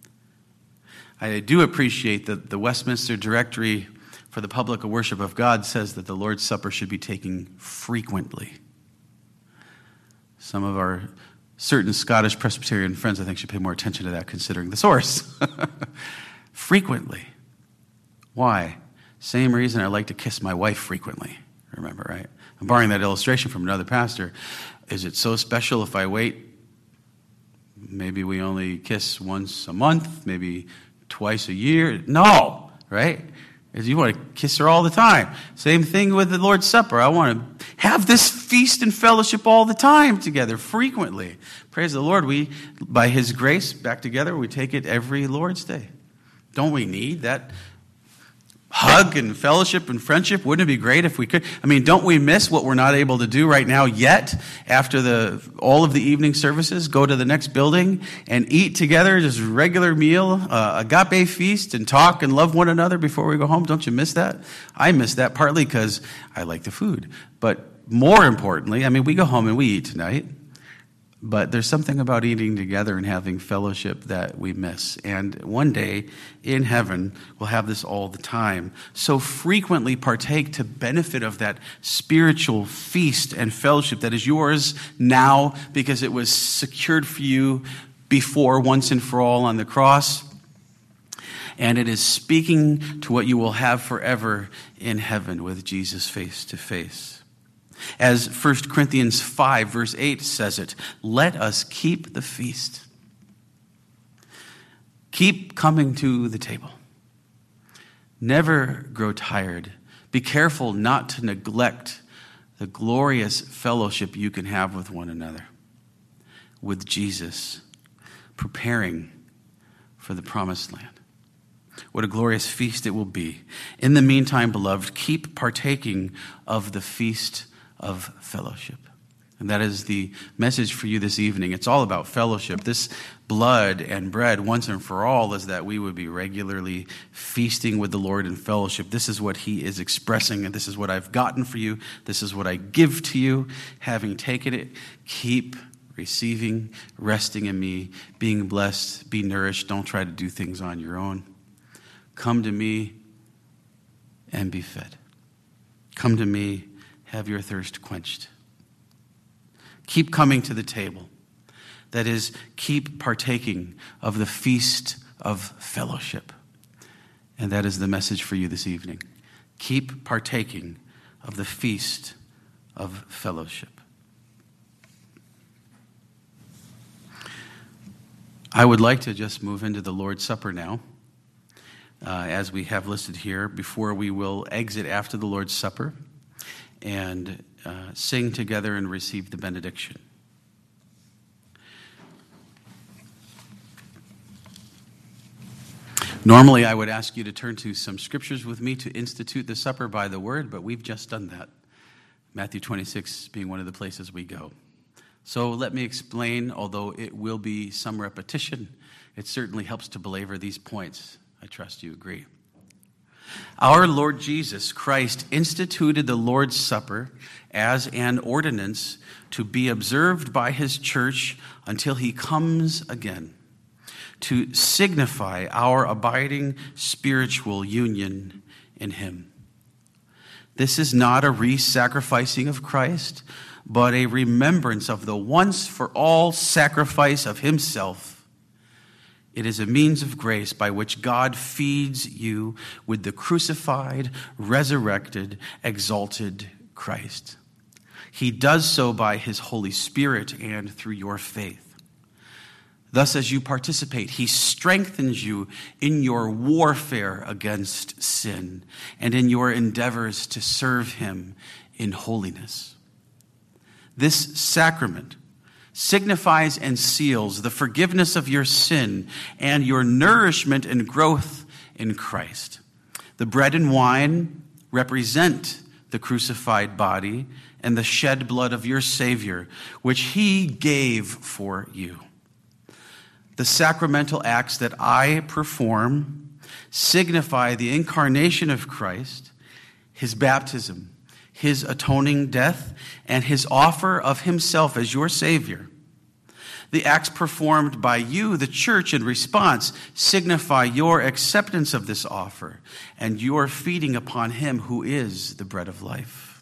[SPEAKER 1] I do appreciate that the Westminster Directory for the Public Worship of God says that the Lord's Supper should be taken frequently. Some of our certain Scottish Presbyterian friends, I think, should pay more attention to that, considering the source. Frequently. Why? Same reason I like to kiss my wife frequently. Remember, right? I'm borrowing that illustration from another pastor. Is it so special if I wait? Maybe we only kiss once a month, maybe twice a year. No, right? You want to kiss her all the time. Same thing with the Lord's Supper. I want to have this feast and fellowship all the time together, frequently. Praise the Lord. We, by his grace, back together, we take it every Lord's Day. Don't we need that hug and fellowship and friendship? Wouldn't it be great if we could? I mean, don't we miss what we're not able to do right now yet after all of the evening services? Go to the next building and eat together, just a regular meal, agape feast, and talk and love one another before we go home. Don't you miss that? I miss that partly because I like the food. But more importantly, I mean, we go home and we eat tonight. But there's something about eating together and having fellowship that we miss. And one day in heaven, we'll have this all the time. So frequently partake to benefit of that spiritual feast and fellowship that is yours now because it was secured for you before, once and for all on the cross. And it is speaking to what you will have forever in heaven with Jesus face to face. As 1 Corinthians 5 verse 8 says it, let us keep the feast. Keep coming to the table. Never grow tired. Be careful not to neglect the glorious fellowship you can have with one another, with Jesus, preparing for the promised land. What a glorious feast it will be. In the meantime, beloved, keep partaking of the feast of fellowship. And that is the message for you this evening. It's all about fellowship. This blood and bread, once and for all, is that we would be regularly feasting with the Lord in fellowship. This is what he is expressing, and this is what I've gotten for you. This is what I give to you. Having taken it, keep receiving, resting in me, being blessed, be nourished. Don't try to do things on your own. Come to me and be fed. Come to me, have your thirst quenched. Keep coming to the table. That is, keep partaking of the feast of fellowship. And that is the message for you this evening. Keep partaking of the feast of fellowship. I would like to just move into the Lord's Supper now, as we have listed here, before we will exit after the Lord's Supper and sing together and receive the benediction. Normally, I would ask you to turn to some scriptures with me to institute the supper by the word, but we've just done that. Matthew 26 being one of the places we go. So let me explain, although it will be some repetition, it certainly helps to belabor these points. I trust you agree. Our Lord Jesus Christ instituted the Lord's Supper as an ordinance to be observed by his church until he comes again, to signify our abiding spiritual union in him. This is not a re-sacrificing of Christ, but a remembrance of the once-for-all sacrifice of himself. It is a means of grace by which God feeds you with the crucified, resurrected, exalted Christ. He does so by his Holy Spirit and through your faith. Thus, as you participate, he strengthens you in your warfare against sin and in your endeavors to serve him in holiness. This sacrament signifies and seals the forgiveness of your sin and your nourishment and growth in Christ. The bread and wine represent the crucified body and the shed blood of your Savior, which he gave for you. The sacramental acts that I perform signify the incarnation of Christ, his baptism, his atoning death, and his offer of himself as your Savior. The acts performed by you, the church, in response signify your acceptance of this offer and your feeding upon him who is the bread of life.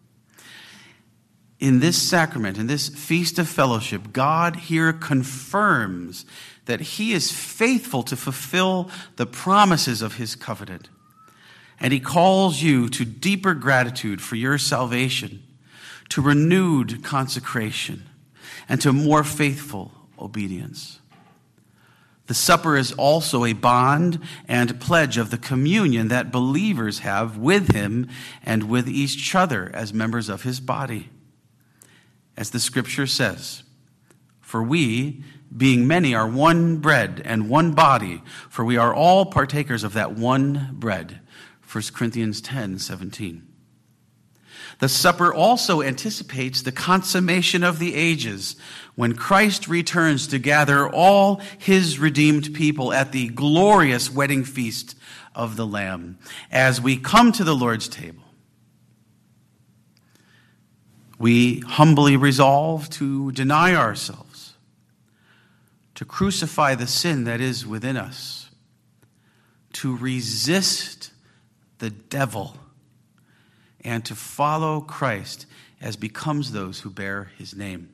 [SPEAKER 1] In this sacrament, in this feast of fellowship, God here confirms that he is faithful to fulfill the promises of his covenant. And he calls you to deeper gratitude for your salvation, to renewed consecration, and to more faithful obedience. The supper is also a bond and pledge of the communion that believers have with him and with each other as members of his body. As the scripture says, "For we, being many, are one bread and one body, for we are all partakers of that one bread." 1 Corinthians 10:17. The supper also anticipates the consummation of the ages when Christ returns to gather all his redeemed people at the glorious wedding feast of the Lamb. As we come to the Lord's table, we humbly resolve to deny ourselves, to crucify the sin that is within us, to resist the devil, and to follow Christ as becomes those who bear his name.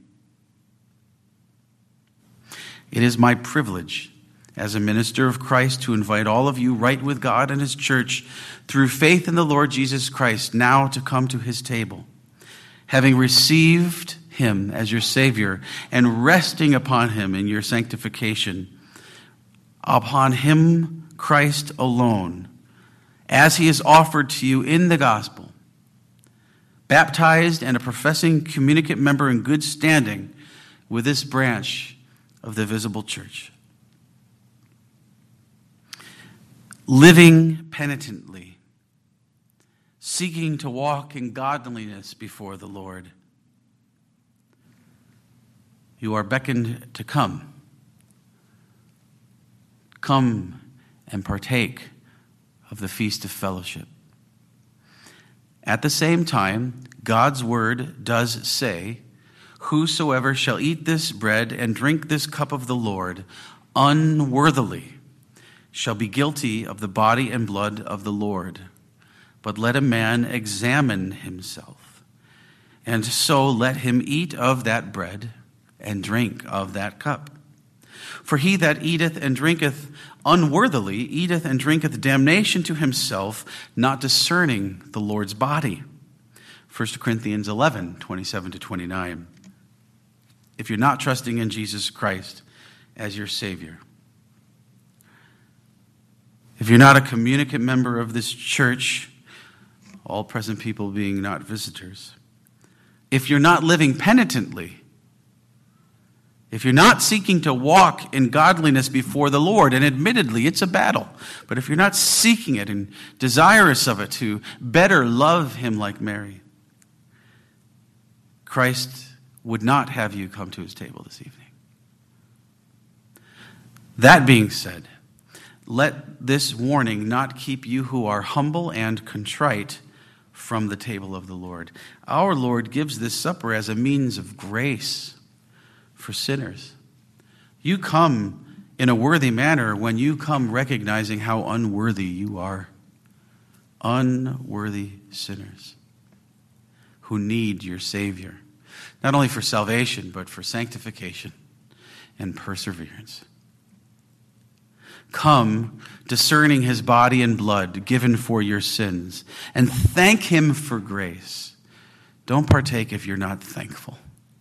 [SPEAKER 1] It is my privilege as a minister of Christ to invite all of you right with God and his church through faith in the Lord Jesus Christ now to come to his table, having received him as your Savior and resting upon him in your sanctification, upon him, Christ alone, as he is offered to you in the gospel, baptized and a professing communicant member in good standing with this branch of the visible church. Living penitently, seeking to walk in godliness before the Lord. You are beckoned to come. Come and partake of the feast of fellowship. At the same time, God's word does say, "Whosoever shall eat this bread and drink this cup of the Lord unworthily shall be guilty of the body and blood of the Lord. But let a man examine himself, and so let him eat of that bread and drink of that cup. For he that eateth and drinketh unworthily eateth and drinketh damnation to himself, not discerning the Lord's body." 1 Corinthians 11, 27 to 29. If you're not trusting in Jesus Christ as your Savior, if you're not a communicant member of this church, all present people being not visitors, if you're not living penitently, if you're not seeking to walk in godliness before the Lord, and admittedly it's a battle, but if you're not seeking it and desirous of it to better love him like Mary, Christ would not have you come to his table this evening. That being said, let this warning not keep you who are humble and contrite from the table of the Lord. Our Lord gives this supper as a means of grace for sinners. You come in a worthy manner when you come recognizing how unworthy you are. Unworthy sinners who need your Savior, not only for salvation, but for sanctification and perseverance. Come, discerning his body and blood given for your sins, and thank him for grace. Don't partake if you're not thankful.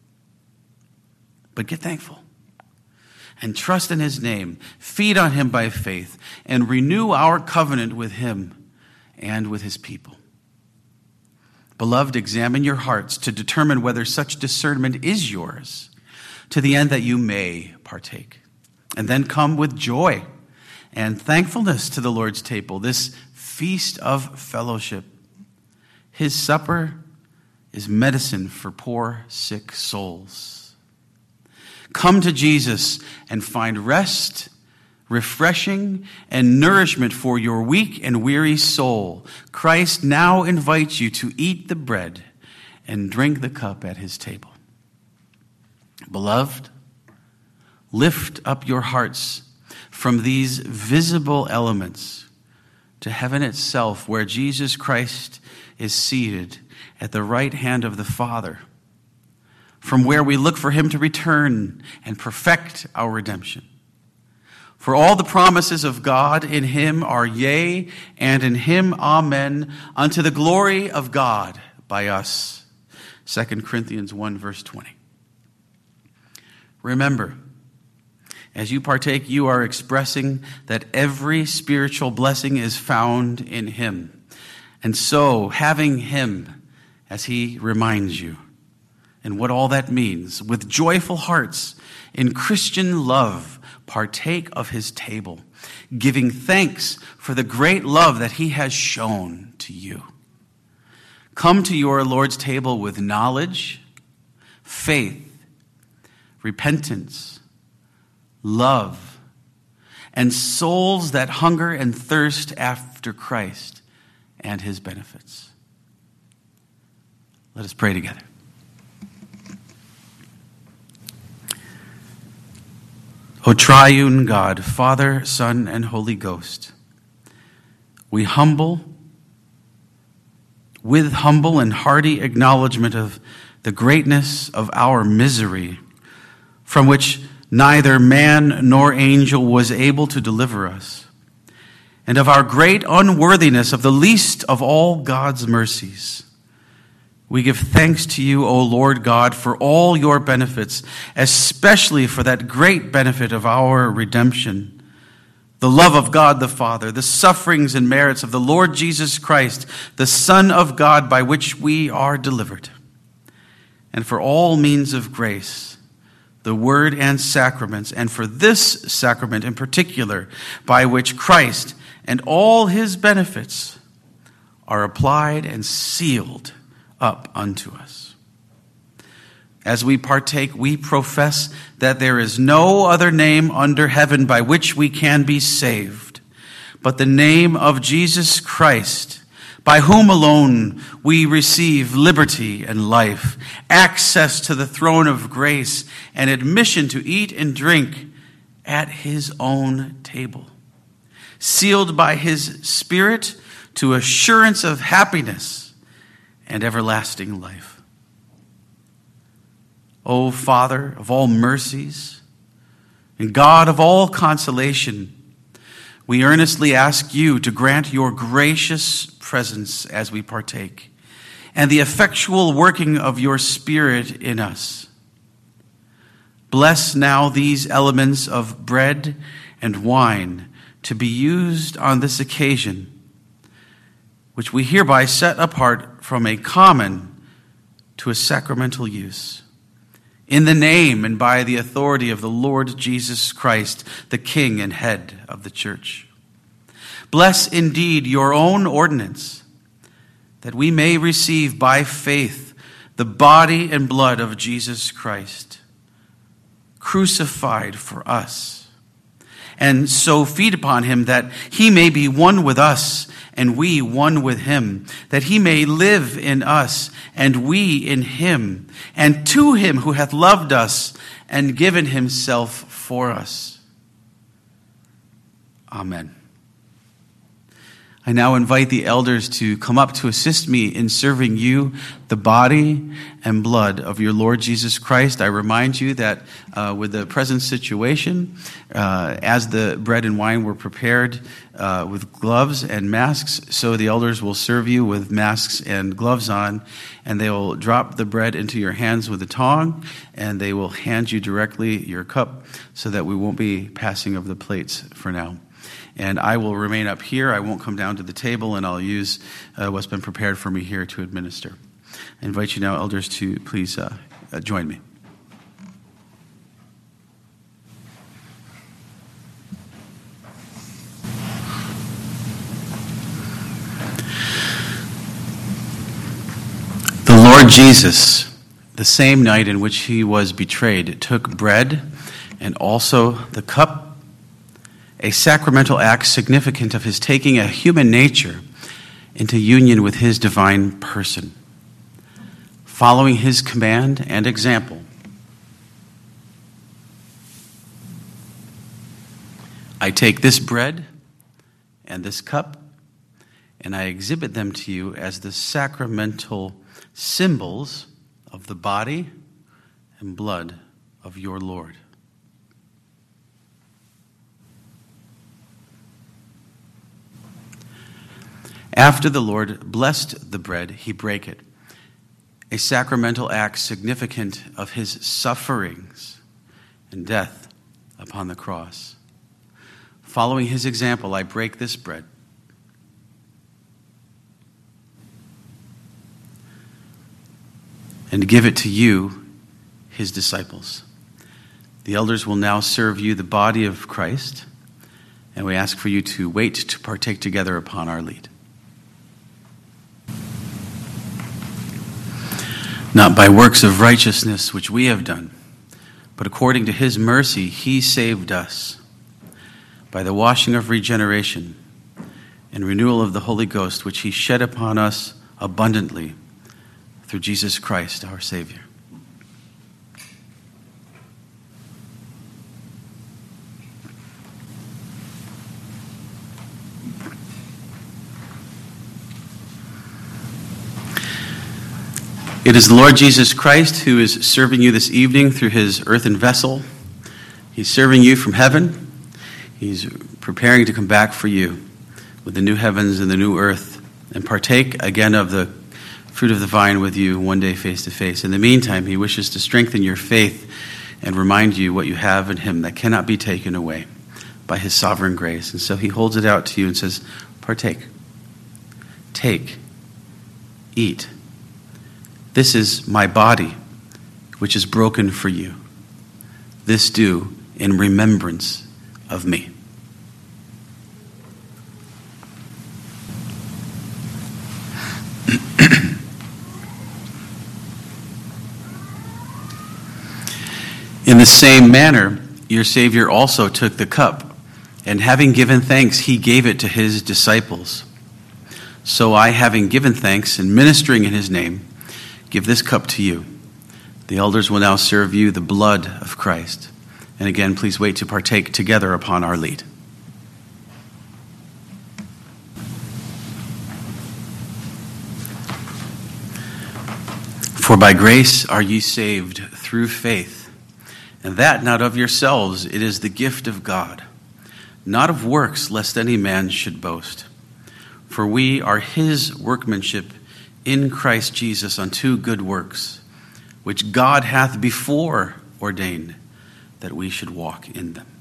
[SPEAKER 1] But get thankful and trust in his name. Feed on him by faith and renew our covenant with him and with his people. Beloved, examine your hearts to determine whether such discernment is yours, to the end that you may partake. And then come with joy and thankfulness to the Lord's table, this feast of fellowship. His supper is medicine for poor, sick souls. Come to Jesus and find rest, refreshing, and nourishment for your weak and weary soul. Christ now invites you to eat the bread and drink the cup at his table. Beloved, lift up your hearts from these visible elements to heaven itself, where Jesus Christ is seated at the right hand of the Father, from where we look for him to return and perfect our redemption. For all the promises of God in him are yea, and in him amen, unto the glory of God by us. 2 Corinthians 1, verse 20. Remember, as you partake, you are expressing that every spiritual blessing is found in him. And so, having him, as he reminds you, and what all that means, with joyful hearts, in Christian love, partake of his table, giving thanks for the great love that he has shown to you. Come to your Lord's table with knowledge, faith, repentance, love, and souls that hunger and thirst after Christ and his benefits. Let us pray together. O triune God, Father, Son, and Holy Ghost, with humble and hearty acknowledgement of the greatness of our misery, from which neither man nor angel was able to deliver us, and of our great unworthiness of the least of all God's mercies, we give thanks to you, O Lord God, for all your benefits, especially for that great benefit of our redemption, the love of God the Father, the sufferings and merits of the Lord Jesus Christ, the Son of God, by which we are delivered, and for all means of grace, the word and sacraments, and for this sacrament in particular, by which Christ and all his benefits are applied and sealed up unto us. As we partake, we profess that there is no other name under heaven by which we can be saved, but the name of Jesus Christ, by whom alone we receive liberty and life, access to the throne of grace, and admission to eat and drink at his own table, sealed by his Spirit to assurance of happiness and everlasting life. O Father of all mercies and God of all consolation, we earnestly ask you to grant your gracious presence as we partake, and the effectual working of your Spirit in us. Bless now these elements of bread and wine to be used on this occasion, which we hereby set apart from a common to a sacramental use, in the name and by the authority of the Lord Jesus Christ, the King and head of the church. Bless indeed your own ordinance, that we may receive by faith the body and blood of Jesus Christ, crucified for us, and so feed upon him that he may be one with us and we one with him, that he may live in us and we in him, and to him who hath loved us and given himself for us. Amen. I now invite the elders to come up to assist me in serving you the body and blood of your Lord Jesus Christ. I remind you that with the present situation, as the bread and wine were prepared with gloves and masks, so the elders will serve you with masks and gloves on, and they will drop the bread into your hands with a tongue, and they will hand you directly your cup so that we won't be passing of the plates for now. And I will remain up here. I won't come down to the table, and I'll use what's been prepared for me here to administer. I invite you now, elders, to please join me. The Lord Jesus, the same night in which he was betrayed, took bread and also the cup, a sacramental act significant of his taking a human nature into union with his divine person. Following his command and example, I take this bread and this cup, and I exhibit them to you as the sacramental symbols of the body and blood of your Lord. After the Lord blessed the bread, he brake it, a sacramental act significant of his sufferings and death upon the cross. Following his example, I break this bread. And give it to you, his disciples. The elders will now serve you the body of Christ, and we ask for you to wait to partake together upon our lead. Not by works of righteousness which we have done, but according to his mercy he saved us, by the washing of regeneration and renewal of the Holy Ghost, which he shed upon us abundantly through Jesus Christ our Savior. It is the Lord Jesus Christ who is serving you this evening through his earthen vessel. He's serving you from heaven. He's preparing to come back for you with the new heavens and the new earth and partake again of the fruit of the vine with you one day face to face. In the meantime, he wishes to strengthen your faith and remind you what you have in him that cannot be taken away by his sovereign grace. And so he holds it out to you and says, partake, take, eat. This is my body, which is broken for you. This do in remembrance of me. In the same manner, your Savior also took the cup, and having given thanks, he gave it to his disciples. So I, having given thanks and ministering in his name, give this cup to you. The elders will now serve you the blood of Christ. And again, please wait to partake together upon our lead. For by grace are ye saved through faith, and that not of yourselves, it is the gift of God, not of works, lest any man should boast. For we are his workmanship in Christ Jesus unto good works, which God hath before ordained that we should walk in them.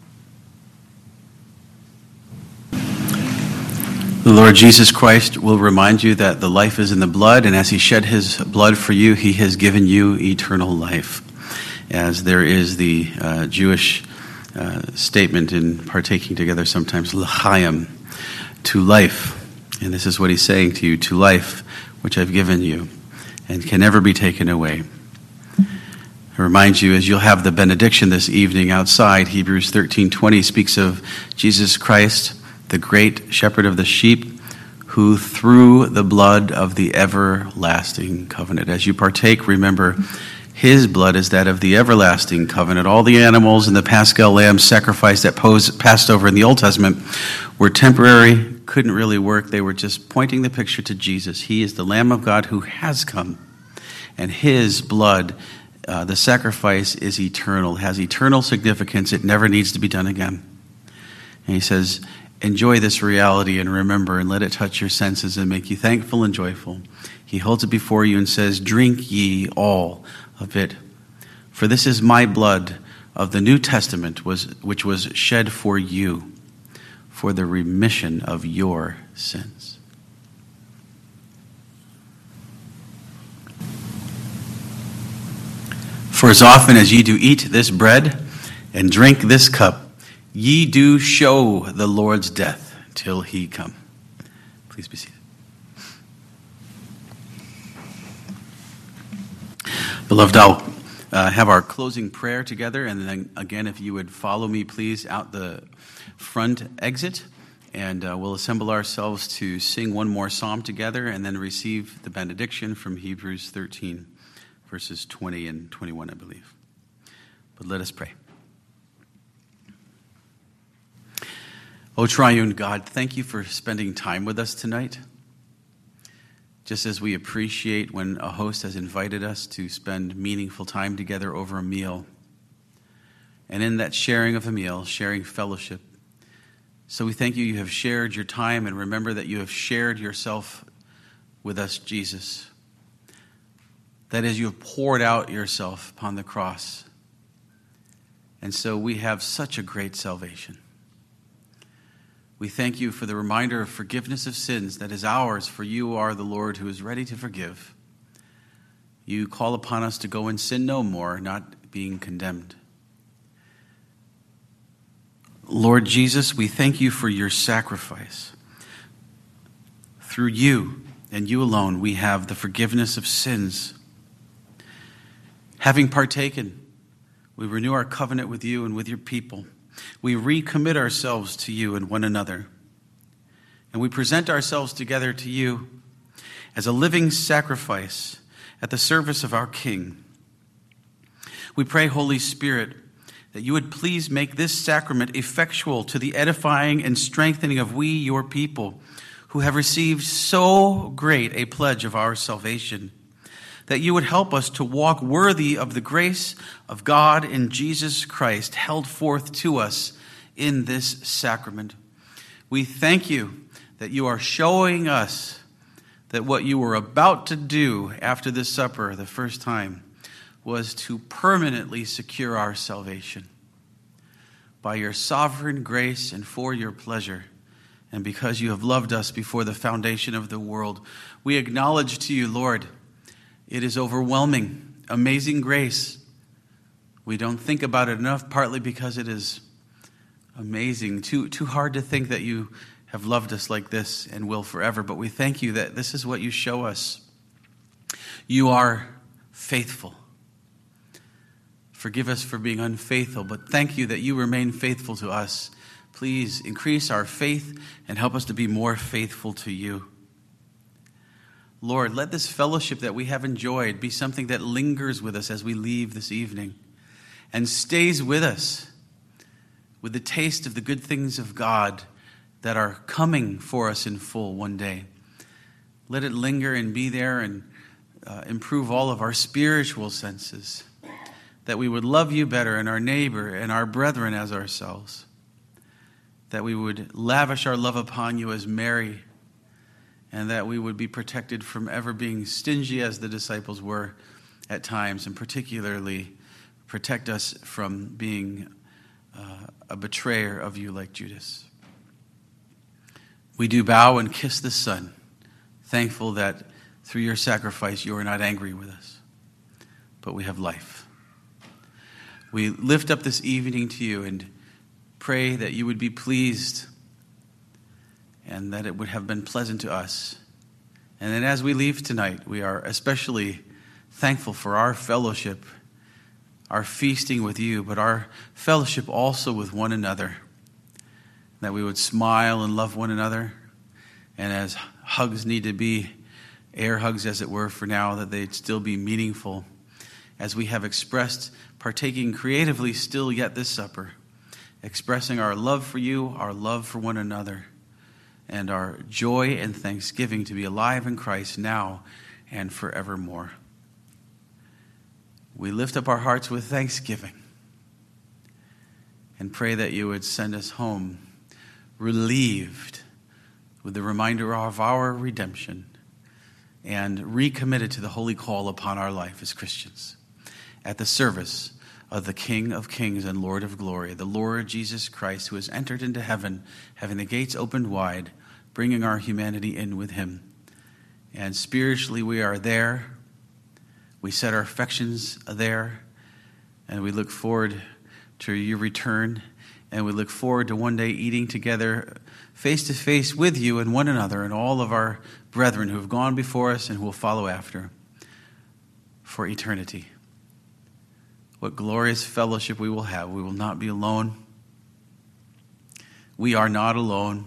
[SPEAKER 1] The Lord Jesus Christ will remind you that the life is in the blood, and as he shed his blood for you, he has given you eternal life. As there is the Jewish statement in partaking together sometimes, l'chaim, to life. And this is what he's saying to you, to life, which I've given you, and can never be taken away. I remind you, as you'll have the benediction this evening outside, Hebrews 13:20 speaks of Jesus Christ, the great shepherd of the sheep, who through the blood of the everlasting covenant. As you partake, remember, his blood is that of the everlasting covenant. All the animals and the Paschal lamb sacrifice that passed over in the Old Testament were temporary, couldn't really work. They were just pointing the picture to Jesus. He is the Lamb of God who has come. And his blood, the sacrifice, is eternal, has eternal significance. It never needs to be done again. And he says, enjoy this reality and remember, and let it touch your senses and make you thankful and joyful. He holds it before you and says, drink ye all of it. For this is my blood of the New Testament, which was shed for you, for the remission of your sins. For as often as ye do eat this bread and drink this cup, ye do show the Lord's death till he come. Please be seated. Beloved, I'll have our closing prayer together, and then again, if you would follow me, please, out the front exit, and we'll assemble ourselves to sing one more psalm together and then receive the benediction from Hebrews 13, verses 20 and 21, I believe. But let us pray. O triune God, thank you for spending time with us tonight. Just as we appreciate when a host has invited us to spend meaningful time together over a meal, and in that sharing of a meal, sharing fellowship. So we thank you, you have shared your time, and remember that you have shared yourself with us, Jesus. That is, you have poured out yourself upon the cross. And so we have such a great salvation. We thank you for the reminder of forgiveness of sins that is ours, for you are the Lord who is ready to forgive. You call upon us to go and sin no more, not being condemned. Lord Jesus, we thank you for your sacrifice. Through you and you alone, we have the forgiveness of sins. Having partaken, we renew our covenant with you and with your people. We recommit ourselves to you and one another. And we present ourselves together to you as a living sacrifice at the service of our King. We pray, Holy Spirit, that you would please make this sacrament effectual to the edifying and strengthening of we, your people, who have received so great a pledge of our salvation, that you would help us to walk worthy of the grace of God in Jesus Christ, held forth to us in this sacrament. We thank you that you are showing us that what you were about to do after this supper the first time was to permanently secure our salvation. By your sovereign grace and for your pleasure, and because you have loved us before the foundation of the world, we acknowledge to you, Lord, it is overwhelming, amazing grace. We don't think about it enough, partly because it is amazing, too hard to think that you have loved us like this and will forever. But we thank you that this is what you show us. You are faithful. Forgive us for being unfaithful, but thank you that you remain faithful to us. Please increase our faith and help us to be more faithful to you. Lord, let this fellowship that we have enjoyed be something that lingers with us as we leave this evening and stays with us with the taste of the good things of God that are coming for us in full one day. Let it linger and be there and improve all of our spiritual senses, that we would love you better and our neighbor and our brethren as ourselves, that we would lavish our love upon you as Mary, and that we would be protected from ever being stingy as the disciples were at times, and particularly protect us from being a betrayer of you like Judas. We do bow and kiss the Son, thankful that through your sacrifice you are not angry with us, but we have life. We lift up this evening to you and pray that you would be pleased and that it would have been pleasant to us. And then as we leave tonight, we are especially thankful for our fellowship, our feasting with you, but our fellowship also with one another, that we would smile and love one another, and as hugs need to be, air hugs as it were for now, that they'd still be meaningful, as we have expressed, partaking creatively still yet this supper, expressing our love for you, our love for one another, and our joy and thanksgiving to be alive in Christ now and forevermore. We lift up our hearts with thanksgiving and pray that you would send us home relieved with the reminder of our redemption and recommitted to the holy call upon our life as Christians at the service of the King of Kings and Lord of Glory, the Lord Jesus Christ, who has entered into heaven, having the gates opened wide, bringing our humanity in with him. And spiritually we are there. We set our affections there, and we look forward to your return, and we look forward to one day eating together face to face with you and one another and all of our brethren who have gone before us and who will follow after for eternity. What glorious fellowship we will have. We will not be alone. We are not alone.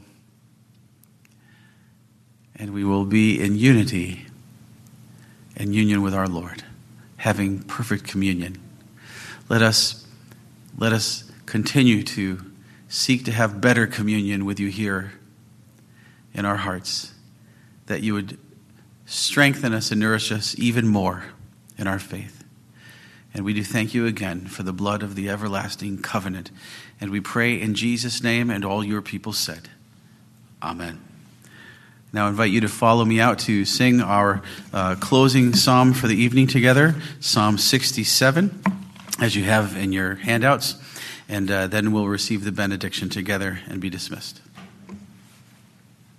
[SPEAKER 1] And we will be in unity and union with our Lord, having perfect communion. Let us continue to seek to have better communion with you here in our hearts, that you would strengthen us and nourish us even more in our faith. And we do thank you again for the blood of the everlasting covenant. And we pray in Jesus' name, and all your people said, Amen. Now I invite you to follow me out to sing our closing psalm for the evening together, Psalm 67, as you have in your handouts. And then we'll receive the benediction together and be dismissed.